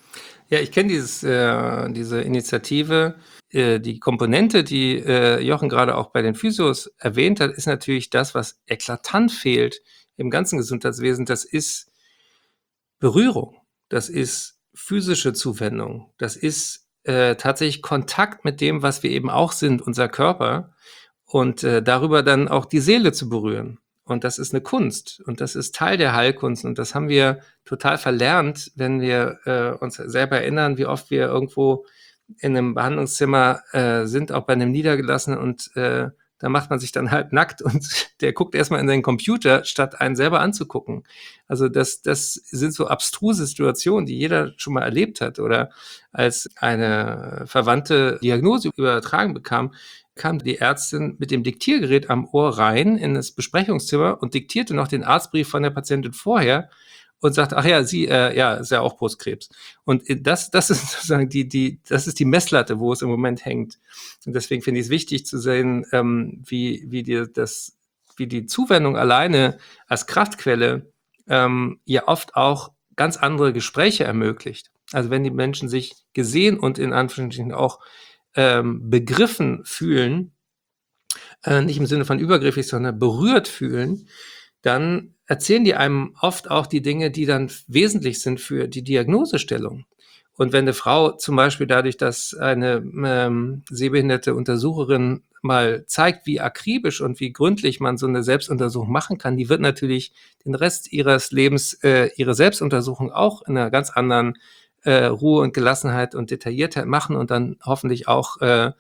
Ja, ich kenne diese Initiative. Die Komponente, die Jochen gerade auch bei den Physios erwähnt hat, ist natürlich das, was eklatant fehlt im ganzen Gesundheitswesen. Das ist Berührung, das ist physische Zuwendung, das ist tatsächlich Kontakt mit dem, was wir eben auch sind, unser Körper, und darüber dann auch die Seele zu berühren. Und das ist eine Kunst und das ist Teil der Heilkunst und das haben wir total verlernt, wenn wir uns selber erinnern, wie oft wir irgendwo in einem Behandlungszimmer sind, auch bei einem Niedergelassenen, und da macht man sich dann halb nackt und der guckt erstmal in seinen Computer, statt einen selber anzugucken. Also das sind so abstruse Situationen, die jeder schon mal erlebt hat. Oder als eine Verwandte Diagnose übertragen bekam, kam die Ärztin mit dem Diktiergerät am Ohr rein in das Besprechungszimmer und diktierte noch den Arztbrief von der Patientin vorher und sagt, ach ja, sie, ja, ist ja auch Brustkrebs. Und das ist sozusagen das ist die Messlatte, wo es im Moment hängt. Und deswegen finde ich es wichtig zu sehen, wie die Zuwendung alleine als Kraftquelle ja oft auch ganz andere Gespräche ermöglicht. Also wenn die Menschen sich gesehen und in Anführungsstrichen auch begriffen fühlen, nicht im Sinne von übergriffig, sondern berührt fühlen, dann erzählen die einem oft auch die Dinge, die dann wesentlich sind für die Diagnosestellung. Und wenn eine Frau zum Beispiel dadurch, dass eine sehbehinderte Untersucherin mal zeigt, wie akribisch und wie gründlich man so eine Selbstuntersuchung machen kann, die wird natürlich den Rest ihres Lebens ihre Selbstuntersuchung auch in einer ganz anderen Ruhe und Gelassenheit und Detailliertheit machen und dann hoffentlich auch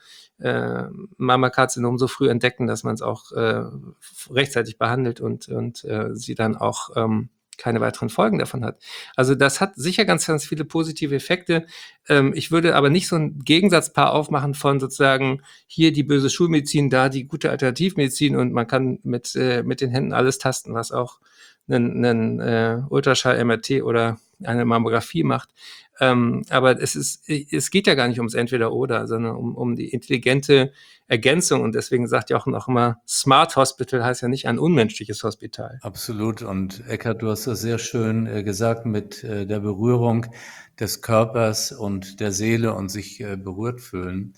Mammakarzinom so früh entdecken, dass man es auch rechtzeitig behandelt und sie dann auch keine weiteren Folgen davon hat. Also das hat sicher ganz, ganz viele positive Effekte. Ich würde aber nicht so ein Gegensatzpaar aufmachen von sozusagen hier die böse Schulmedizin, da die gute Alternativmedizin und man kann mit den Händen alles tasten, was auch einen Ultraschall-MRT oder eine Mammographie macht. Aber es geht ja gar nicht ums Entweder-Oder, sondern um die intelligente Ergänzung. Und deswegen sagt Jochen auch immer, Smart Hospital heißt ja nicht ein unmenschliches Hospital. Absolut. Und Eckhard, du hast das sehr schön gesagt mit der Berührung des Körpers und der Seele und sich berührt fühlen.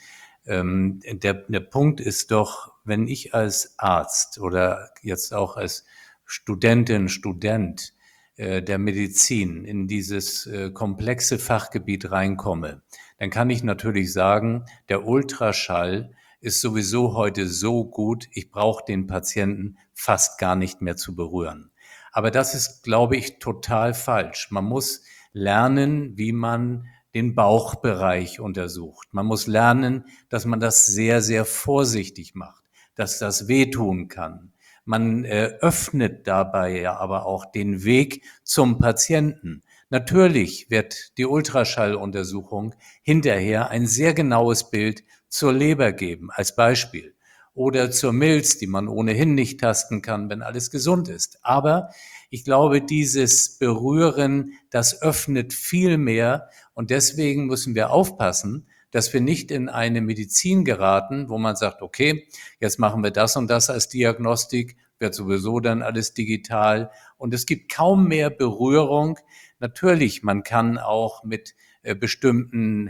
Der Punkt ist doch, wenn ich als Arzt oder jetzt auch als Studentin, Student der Medizin in dieses komplexe Fachgebiet reinkomme, dann kann ich natürlich sagen, der Ultraschall ist sowieso heute so gut, ich brauche den Patienten fast gar nicht mehr zu berühren. Aber das ist, glaube ich, total falsch. Man muss lernen, wie man den Bauchbereich untersucht. Man muss lernen, dass man das sehr, sehr vorsichtig macht, dass das wehtun kann. Man öffnet dabei ja aber auch den Weg zum Patienten. Natürlich wird die Ultraschalluntersuchung hinterher ein sehr genaues Bild zur Leber geben, als Beispiel. Oder zur Milz, die man ohnehin nicht tasten kann, wenn alles gesund ist. Aber ich glaube, dieses Berühren, das öffnet viel mehr. Und deswegen müssen wir aufpassen, dass wir nicht in eine Medizin geraten, wo man sagt, okay, jetzt machen wir das und das als Diagnostik, wird sowieso dann alles digital. Und es gibt kaum mehr Berührung. Natürlich, man kann auch mit bestimmten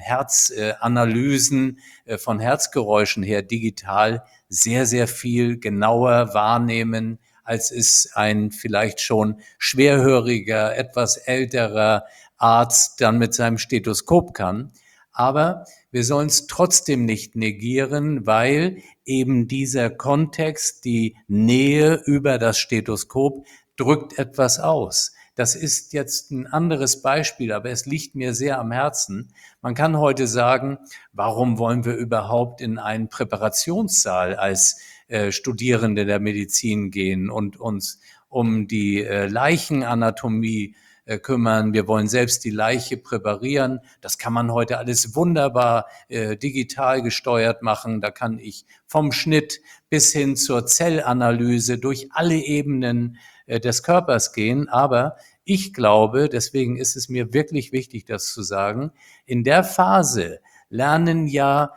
Herzanalysen von Herzgeräuschen her digital sehr, sehr viel genauer wahrnehmen, als es ein vielleicht schon schwerhöriger, etwas älterer Arzt dann mit seinem Stethoskop kann. Aber wir sollen es trotzdem nicht negieren, weil eben dieser Kontext, die Nähe über das Stethoskop drückt etwas aus. Das ist jetzt ein anderes Beispiel, aber es liegt mir sehr am Herzen. Man kann heute sagen, warum wollen wir überhaupt in einen Präparationssaal als Studierende der Medizin gehen und uns um die Leichenanatomie kümmern. Wir wollen selbst die Leiche präparieren. Das kann man heute alles wunderbar digital gesteuert machen. Da kann ich vom Schnitt bis hin zur Zellanalyse durch alle Ebenen des Körpers gehen. Aber ich glaube, deswegen ist es mir wirklich wichtig, das zu sagen, in der Phase lernen ja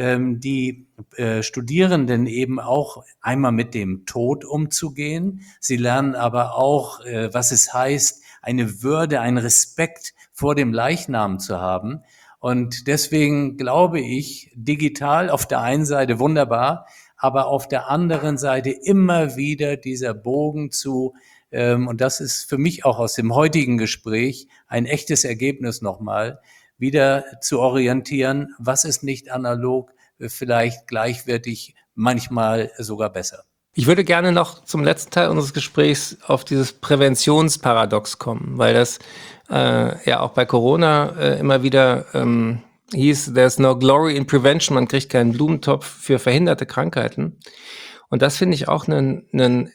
die Studierenden eben auch einmal mit dem Tod umzugehen. Sie lernen aber auch, was es heißt, eine Würde, einen Respekt vor dem Leichnam zu haben. Und deswegen glaube ich, digital auf der einen Seite wunderbar, aber auf der anderen Seite immer wieder dieser Bogen zu, und das ist für mich auch aus dem heutigen Gespräch ein echtes Ergebnis nochmal, wieder zu orientieren, was ist nicht analog, vielleicht gleichwertig, manchmal sogar besser. Ich würde gerne noch zum letzten Teil unseres Gesprächs auf dieses Präventionsparadox kommen, weil das ja auch bei Corona immer wieder hieß, there's no glory in prevention, man kriegt keinen Blumentopf für verhinderte Krankheiten. Und das finde ich auch ein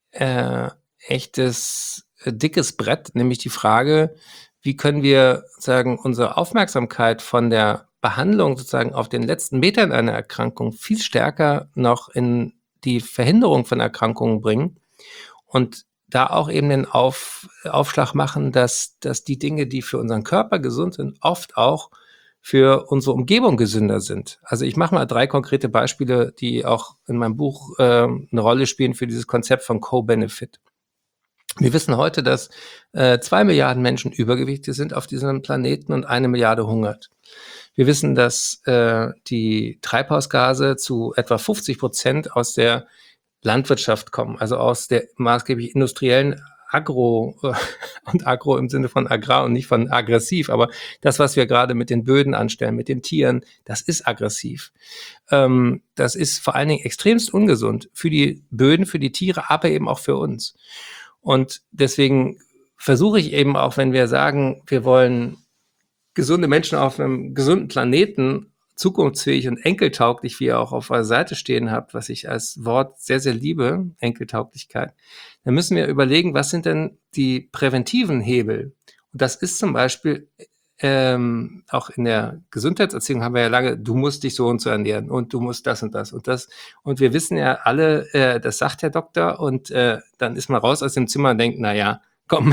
echtes, dickes Brett, nämlich die Frage, wie können wir sagen, unsere Aufmerksamkeit von der Behandlung sozusagen auf den letzten Metern einer Erkrankung viel stärker noch in die Verhinderung von Erkrankungen bringen und da auch eben den Aufschlag machen, dass die Dinge, die für unseren Körper gesund sind, oft auch für unsere Umgebung gesünder sind. Also ich mache mal 3 konkrete Beispiele, die auch in meinem Buch eine Rolle spielen für dieses Konzept von Co-Benefit. Wir wissen heute, dass 2 Milliarden Menschen übergewichtig sind auf diesem Planeten und 1 Milliarde hungert. Wir wissen, dass die Treibhausgase zu etwa 50% aus der Landwirtschaft kommen, also aus der maßgeblich industriellen Agro und Agro im Sinne von agrar und nicht von aggressiv, aber das, was wir gerade mit den Böden anstellen, mit den Tieren, das ist aggressiv. Das ist vor allen Dingen extremst ungesund für die Böden, für die Tiere, aber eben auch für uns. Und deswegen versuche ich eben auch, wenn wir sagen, wir wollen gesunde Menschen auf einem gesunden Planeten, zukunftsfähig und enkeltauglich, wie ihr auch auf eurer Seite stehen habt, was ich als Wort sehr, sehr liebe, Enkeltauglichkeit, dann müssen wir überlegen, was sind denn die präventiven Hebel? Und das ist zum Beispiel auch in der Gesundheitserziehung haben wir ja lange, du musst dich so und so ernähren und du musst das und das und das. Und wir wissen ja alle, das sagt der Doktor und dann ist man raus aus dem Zimmer und denkt, na ja, komm,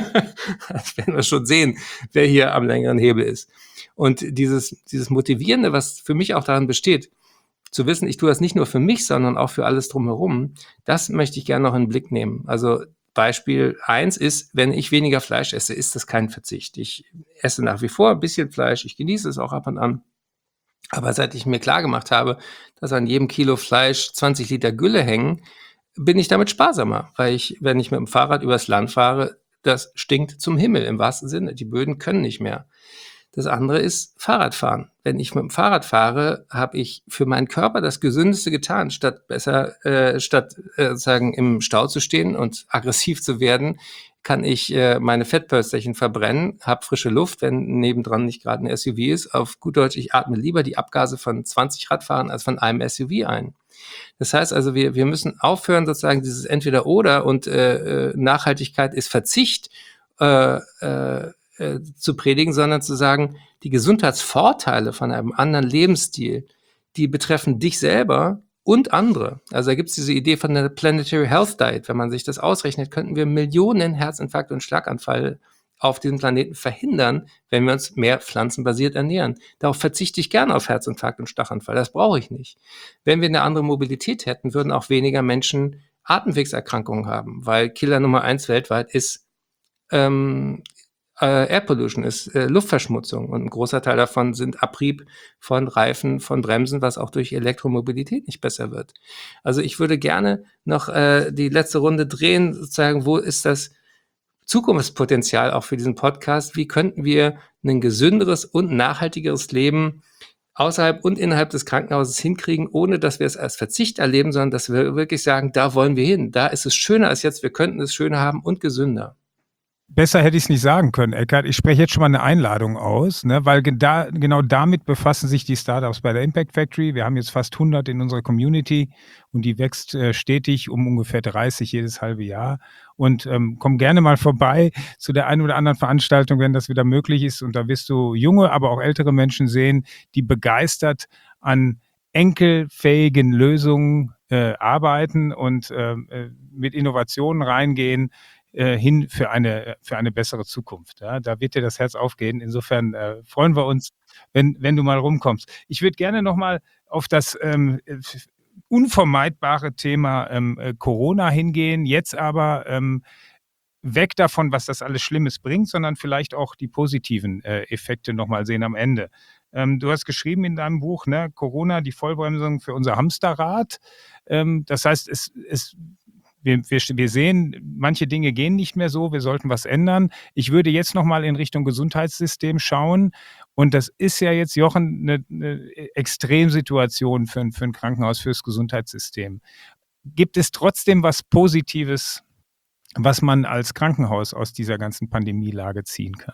das werden wir schon sehen, wer hier am längeren Hebel ist. Und dieses Motivierende, was für mich auch daran besteht, zu wissen, ich tue das nicht nur für mich, sondern auch für alles drumherum, das möchte ich gerne noch in den Blick nehmen. Also Beispiel 1 ist, wenn ich weniger Fleisch esse, ist das kein Verzicht. Ich esse nach wie vor ein bisschen Fleisch, ich genieße es auch ab und an. Aber seit ich mir klar gemacht habe, dass an jedem Kilo Fleisch 20 Liter Gülle hängen, bin ich damit sparsamer, weil ich, wenn ich mit dem Fahrrad übers Land fahre, das stinkt zum Himmel im wahrsten Sinne. Die Böden können nicht mehr. Das andere ist Fahrradfahren. Wenn ich mit dem Fahrrad fahre, habe ich für meinen Körper das Gesündeste getan, statt sagen im Stau zu stehen und aggressiv zu werden, kann ich meine Fettpölsterchen verbrennen, habe frische Luft, wenn nebendran nicht gerade ein SUV ist. Auf gut Deutsch, ich atme lieber die Abgase von 20 Radfahrern als von einem SUV ein. Das heißt also, wir müssen aufhören, sozusagen dieses Entweder-Oder und Nachhaltigkeit ist Verzicht zu predigen, sondern zu sagen, die Gesundheitsvorteile von einem anderen Lebensstil, die betreffen dich selber und andere. Also da gibt es diese Idee von der Planetary Health Diet. Wenn man sich das ausrechnet, könnten wir Millionen Herzinfarkte und Schlaganfälle auf diesem Planeten verhindern, wenn wir uns mehr pflanzenbasiert ernähren. Darauf verzichte ich gerne auf Herzinfarkt und Schlaganfall. Das brauche ich nicht. Wenn wir eine andere Mobilität hätten, würden auch weniger Menschen Atemwegserkrankungen haben, weil Killer Nummer 1 weltweit ist Air Pollution, ist Luftverschmutzung. Und ein großer Teil davon sind Abrieb von Reifen, von Bremsen, was auch durch Elektromobilität nicht besser wird. Also ich würde gerne noch die letzte Runde drehen, sozusagen, wo ist das Zukunftspotenzial auch für diesen Podcast? Wie könnten wir ein gesünderes und nachhaltigeres Leben außerhalb und innerhalb des Krankenhauses hinkriegen, ohne dass wir es als Verzicht erleben, sondern dass wir wirklich sagen, da wollen wir hin. Da ist es schöner als jetzt, wir könnten es schöner haben und gesünder. Besser hätte ich es nicht sagen können, Eckhard. Ich spreche jetzt schon mal eine Einladung aus, ne, weil genau damit befassen sich die Startups bei der Impact Factory. Wir haben jetzt fast 100 in unserer Community und die wächst stetig um ungefähr 30 jedes halbe Jahr. Und komm gerne mal vorbei zu der einen oder anderen Veranstaltung, wenn das wieder möglich ist. Und da wirst du junge, aber auch ältere Menschen sehen, die begeistert an enkelfähigen Lösungen arbeiten und mit Innovationen reingehen, hin für eine bessere Zukunft. Ja? Da wird dir das Herz aufgehen. Insofern freuen wir uns, wenn du mal rumkommst. Ich würde gerne nochmal auf das unvermeidbare Thema Corona hingehen. Jetzt aber weg davon, was das alles Schlimmes bringt, sondern vielleicht auch die positiven Effekte nochmal sehen am Ende. Du hast geschrieben in deinem Buch, ne, Corona, die Vollbremsung für unser Hamsterrad. Das heißt, wir sehen, manche Dinge gehen nicht mehr so, wir sollten was ändern. Ich würde jetzt nochmal in Richtung Gesundheitssystem schauen. Und das ist ja jetzt, Jochen, eine Extremsituation für ein Krankenhaus, fürs Gesundheitssystem. Gibt es trotzdem was Positives, was man als Krankenhaus aus dieser ganzen Pandemielage ziehen kann?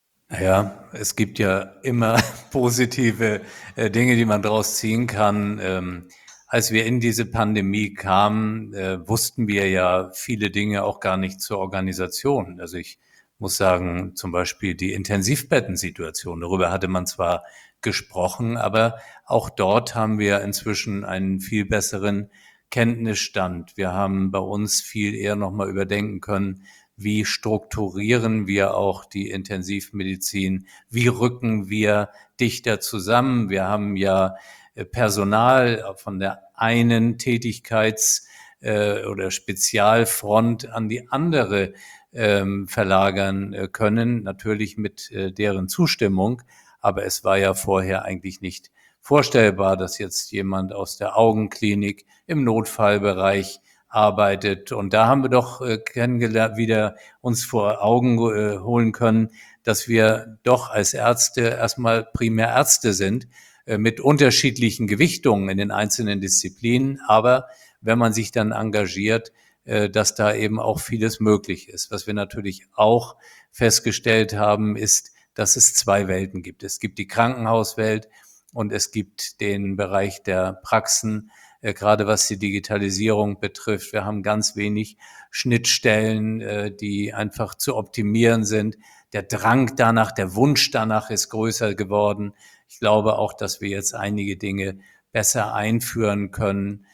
Ja, es gibt ja immer positive Dinge, die man daraus ziehen kann. Als wir in diese Pandemie kamen, wussten wir ja viele Dinge auch gar nicht zur Organisation. Also ich muss sagen, zum Beispiel die Intensivbettensituation, darüber hatte man zwar gesprochen, aber auch dort haben wir inzwischen einen viel besseren Kenntnisstand. Wir haben bei uns viel eher nochmal überdenken können, wie strukturieren wir auch die Intensivmedizin, wie rücken wir dichter zusammen. Wir haben ja Personal von der einen Tätigkeits- oder Spezialfront an die andere verlagern können, natürlich mit deren Zustimmung. Aber es war ja vorher eigentlich nicht vorstellbar, dass jetzt jemand aus der Augenklinik im Notfallbereich arbeitet. Und da haben wir doch kennengelernt, wieder uns vor Augen holen können, dass wir doch als Ärzte erstmal primär Ärzte sind, mit unterschiedlichen Gewichtungen in den einzelnen Disziplinen. Aber wenn man sich dann engagiert, dass da eben auch vieles möglich ist. Was wir natürlich auch festgestellt haben, ist, dass es zwei Welten gibt. Es gibt die Krankenhauswelt und es gibt den Bereich der Praxen, gerade was die Digitalisierung betrifft. Wir haben ganz wenig Schnittstellen, die einfach zu optimieren sind. Der Drang danach, der Wunsch danach ist größer geworden. Ich glaube auch, dass wir jetzt einige Dinge besser einführen können.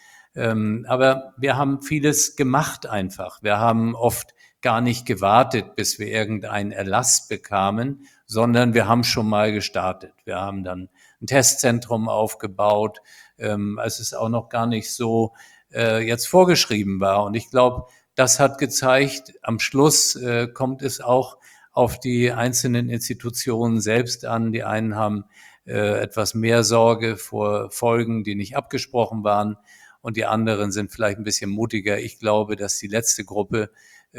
Aber wir haben vieles gemacht einfach. Wir haben oft gar nicht gewartet, bis wir irgendeinen Erlass bekamen, sondern wir haben schon mal gestartet. Wir haben dann ein Testzentrum aufgebaut, als es auch noch gar nicht so jetzt vorgeschrieben war. Und ich glaube, das hat gezeigt, am Schluss kommt es auch auf die einzelnen Institutionen selbst an. Die einen haben etwas mehr Sorge vor Folgen, die nicht abgesprochen waren, und die anderen sind vielleicht ein bisschen mutiger. Ich glaube, dass die letzte Gruppe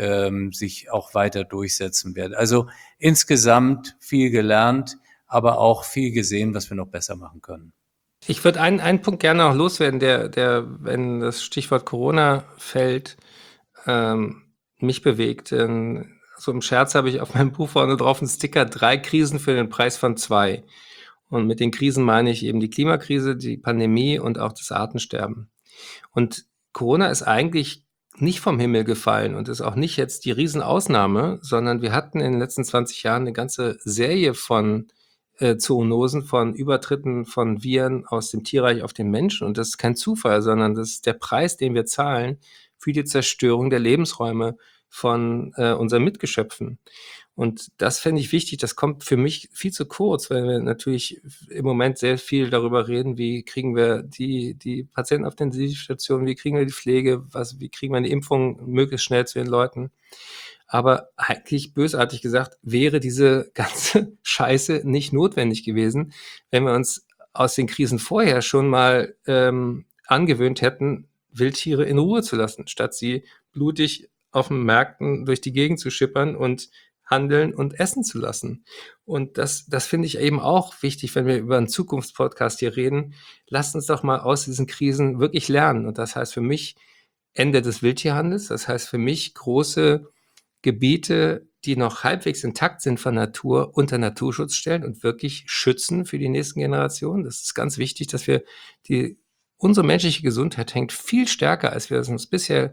sich auch weiter durchsetzen wird. Also insgesamt viel gelernt, aber auch viel gesehen, was wir noch besser machen können. Ich würde einen Punkt gerne noch loswerden, der, wenn das Stichwort Corona fällt, mich bewegt. So im Scherz habe ich auf meinem Buch vorne drauf einen Sticker: 3 Krisen für den Preis von 2. Und mit den Krisen meine ich eben die Klimakrise, die Pandemie und auch das Artensterben. Und Corona ist eigentlich nicht vom Himmel gefallen und ist auch nicht jetzt die Riesenausnahme, sondern wir hatten in den letzten 20 Jahren eine ganze Serie von Zoonosen, von Übertritten von Viren aus dem Tierreich auf den Menschen. Und das ist kein Zufall, sondern das ist der Preis, den wir zahlen für die Zerstörung der Lebensräume von unseren Mitgeschöpfen. Und das fände ich wichtig. Das kommt für mich viel zu kurz, weil wir natürlich im Moment sehr viel darüber reden, wie kriegen wir die Patienten auf den Intensivstationen, wie kriegen wir die Pflege, wie kriegen wir eine Impfung möglichst schnell zu den Leuten. Aber eigentlich, bösartig gesagt, wäre diese ganze Scheiße nicht notwendig gewesen, wenn wir uns aus den Krisen vorher schon mal angewöhnt hätten, Wildtiere in Ruhe zu lassen, statt sie blutig auf den Märkten durch die Gegend zu schippern und handeln und essen zu lassen. Und das finde ich eben auch wichtig, wenn wir über einen Zukunftspodcast hier reden. Lasst uns doch mal aus diesen Krisen wirklich lernen. Und das heißt für mich Ende des Wildtierhandels. Das heißt für mich große Gebiete, die noch halbwegs intakt sind von Natur, unter Naturschutz stellen und wirklich schützen für die nächsten Generationen. Das ist ganz wichtig, dass wir unsere menschliche Gesundheit hängt viel stärker, als wir es uns bisher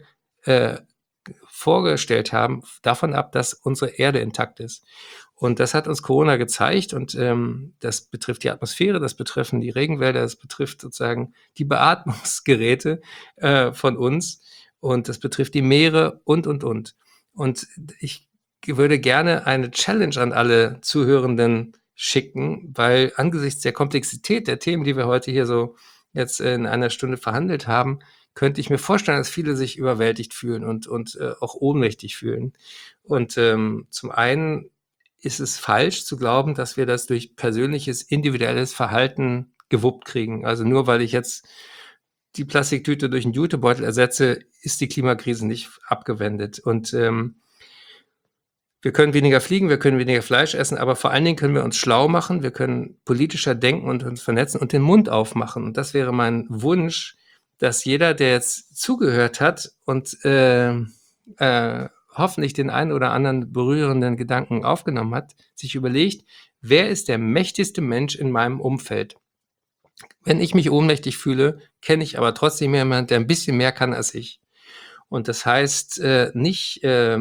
vorgestellt haben, davon ab, dass unsere Erde intakt ist. Und das hat uns Corona gezeigt, und das betrifft die Atmosphäre, das betreffen die Regenwälder, das betrifft sozusagen die Beatmungsgeräte von uns, und das betrifft die Meere und. Und ich würde gerne eine Challenge an alle Zuhörenden schicken, weil angesichts der Komplexität der Themen, die wir heute hier so jetzt in einer Stunde verhandelt haben, könnte ich mir vorstellen, dass viele sich überwältigt fühlen und auch ohnmächtig fühlen. Und zum einen ist es falsch zu glauben, dass wir das durch persönliches, individuelles Verhalten gewuppt kriegen. Also nur weil ich jetzt die Plastiktüte durch einen Jutebeutel ersetze, ist die Klimakrise nicht abgewendet. Und wir können weniger fliegen, wir können weniger Fleisch essen, aber vor allen Dingen können wir uns schlau machen, wir können politischer denken und uns vernetzen und den Mund aufmachen. Und das wäre mein Wunsch, dass jeder, der jetzt zugehört hat und hoffentlich den einen oder anderen berührenden Gedanken aufgenommen hat, sich überlegt, wer ist der mächtigste Mensch in meinem Umfeld? Wenn ich mich ohnmächtig fühle, kenne ich aber trotzdem jemanden, der ein bisschen mehr kann als ich. Und das heißt nicht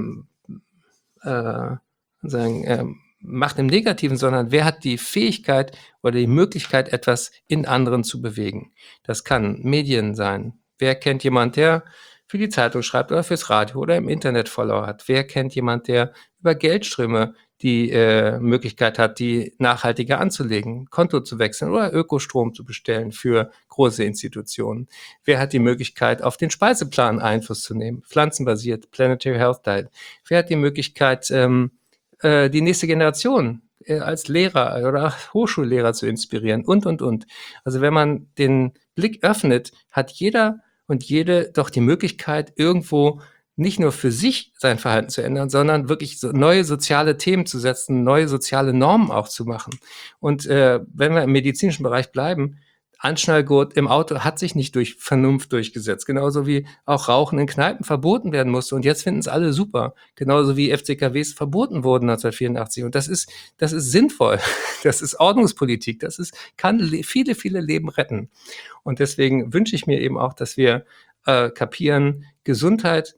Macht im Negativen, sondern wer hat die Fähigkeit oder die Möglichkeit, etwas in anderen zu bewegen. Das kann Medien sein. Wer kennt jemand, der für die Zeitung schreibt oder fürs Radio oder im Internet Follower hat? Wer kennt jemand, der über Geldströme die Möglichkeit hat, die nachhaltiger anzulegen, Konto zu wechseln oder Ökostrom zu bestellen für große Institutionen? Wer hat die Möglichkeit, auf den Speiseplan Einfluss zu nehmen, pflanzenbasiert, Planetary Health Diet? Wer hat die Möglichkeit, die nächste Generation als Lehrer oder Hochschullehrer zu inspirieren und. Also wenn man den Blick öffnet, hat jeder und jede doch die Möglichkeit, irgendwo nicht nur für sich sein Verhalten zu ändern, sondern wirklich so neue soziale Themen zu setzen, neue soziale Normen auch zu machen. Und wenn wir im medizinischen Bereich bleiben, Anschnallgurt im Auto hat sich nicht durch Vernunft durchgesetzt, genauso wie auch Rauchen in Kneipen verboten werden musste. Und jetzt finden es alle super, genauso wie FCKWs verboten wurden 1984. Und das ist sinnvoll, das ist Ordnungspolitik, kann viele, viele Leben retten. Und deswegen wünsche ich mir eben auch, dass wir kapieren, Gesundheit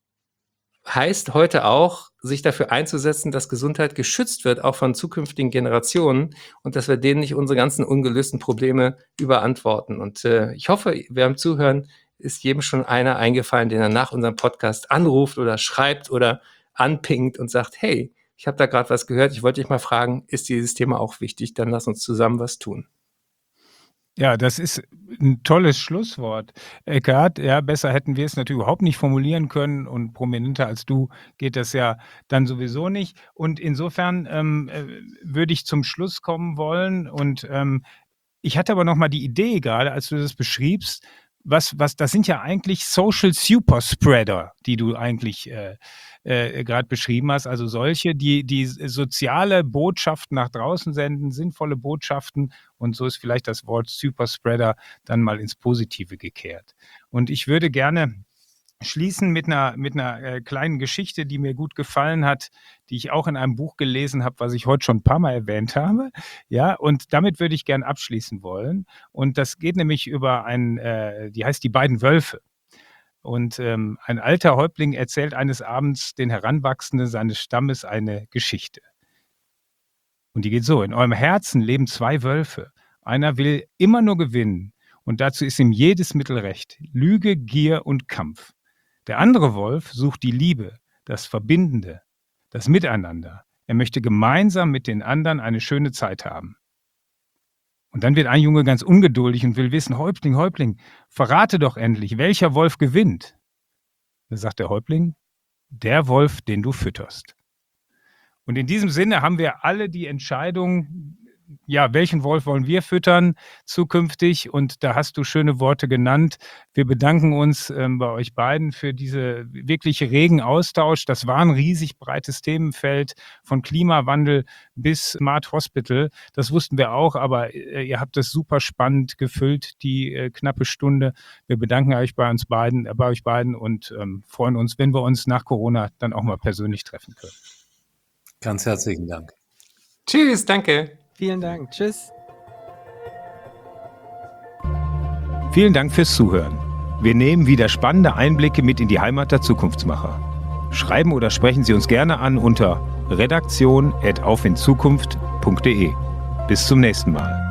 heißt heute auch, sich dafür einzusetzen, dass Gesundheit geschützt wird, auch von zukünftigen Generationen, und dass wir denen nicht unsere ganzen ungelösten Probleme überantworten. Und ich hoffe, wer am Zuhören ist jedem schon einer eingefallen, den er nach unserem Podcast anruft oder schreibt oder anpingt und sagt, hey, ich habe da gerade was gehört, ich wollte dich mal fragen, ist dieses Thema auch wichtig? Dann lass uns zusammen was tun. Ja, das ist ein tolles Schlusswort, Eckhard. Ja, besser hätten wir es natürlich überhaupt nicht formulieren können und prominenter als du geht das ja dann sowieso nicht. Und insofern würde ich zum Schluss kommen wollen und ich hatte aber noch mal die Idee gerade, als du das beschriebst, das sind ja eigentlich Social Superspreader, die du eigentlich gerade beschrieben hast, also solche, die soziale Botschaften nach draußen senden, sinnvolle Botschaften, und so ist vielleicht das Wort Superspreader dann mal ins Positive gekehrt. Und ich würde gerne schließen mit einer kleinen Geschichte, die mir gut gefallen hat, die ich auch in einem Buch gelesen habe, was ich heute schon ein paar Mal erwähnt habe. Ja, und damit würde ich gern abschließen wollen. Und das geht nämlich über die heißt Die beiden Wölfe. Und ein alter Häuptling erzählt eines Abends den Heranwachsenden seines Stammes eine Geschichte. Und die geht so: In eurem Herzen leben zwei Wölfe. Einer will immer nur gewinnen. Und dazu ist ihm jedes Mittel recht. Lüge, Gier und Kampf. Der andere Wolf sucht die Liebe, das Verbindende, das Miteinander. Er möchte gemeinsam mit den anderen eine schöne Zeit haben. Und dann wird ein Junge ganz ungeduldig und will wissen: Häuptling, verrate doch endlich, welcher Wolf gewinnt? Da sagt der Häuptling: Der Wolf, den du fütterst. Und in diesem Sinne haben wir alle die Entscheidung, ja, welchen Wolf wollen wir füttern zukünftig? Und da hast du schöne Worte genannt. Wir bedanken uns bei euch beiden für diese wirklich regen Austausch. Das war ein riesig breites Themenfeld von Klimawandel bis Smart Hospital. Das wussten wir auch, aber ihr habt das super spannend gefüllt, die knappe Stunde. Wir bedanken euch bei euch beiden und freuen uns, wenn wir uns nach Corona dann auch mal persönlich treffen können. Ganz herzlichen Dank. Tschüss, danke. Vielen Dank. Tschüss. Vielen Dank fürs Zuhören. Wir nehmen wieder spannende Einblicke mit in die Heimat der Zukunftsmacher. Schreiben oder sprechen Sie uns gerne an unter redaktion@aufinzukunft.de. Bis zum nächsten Mal.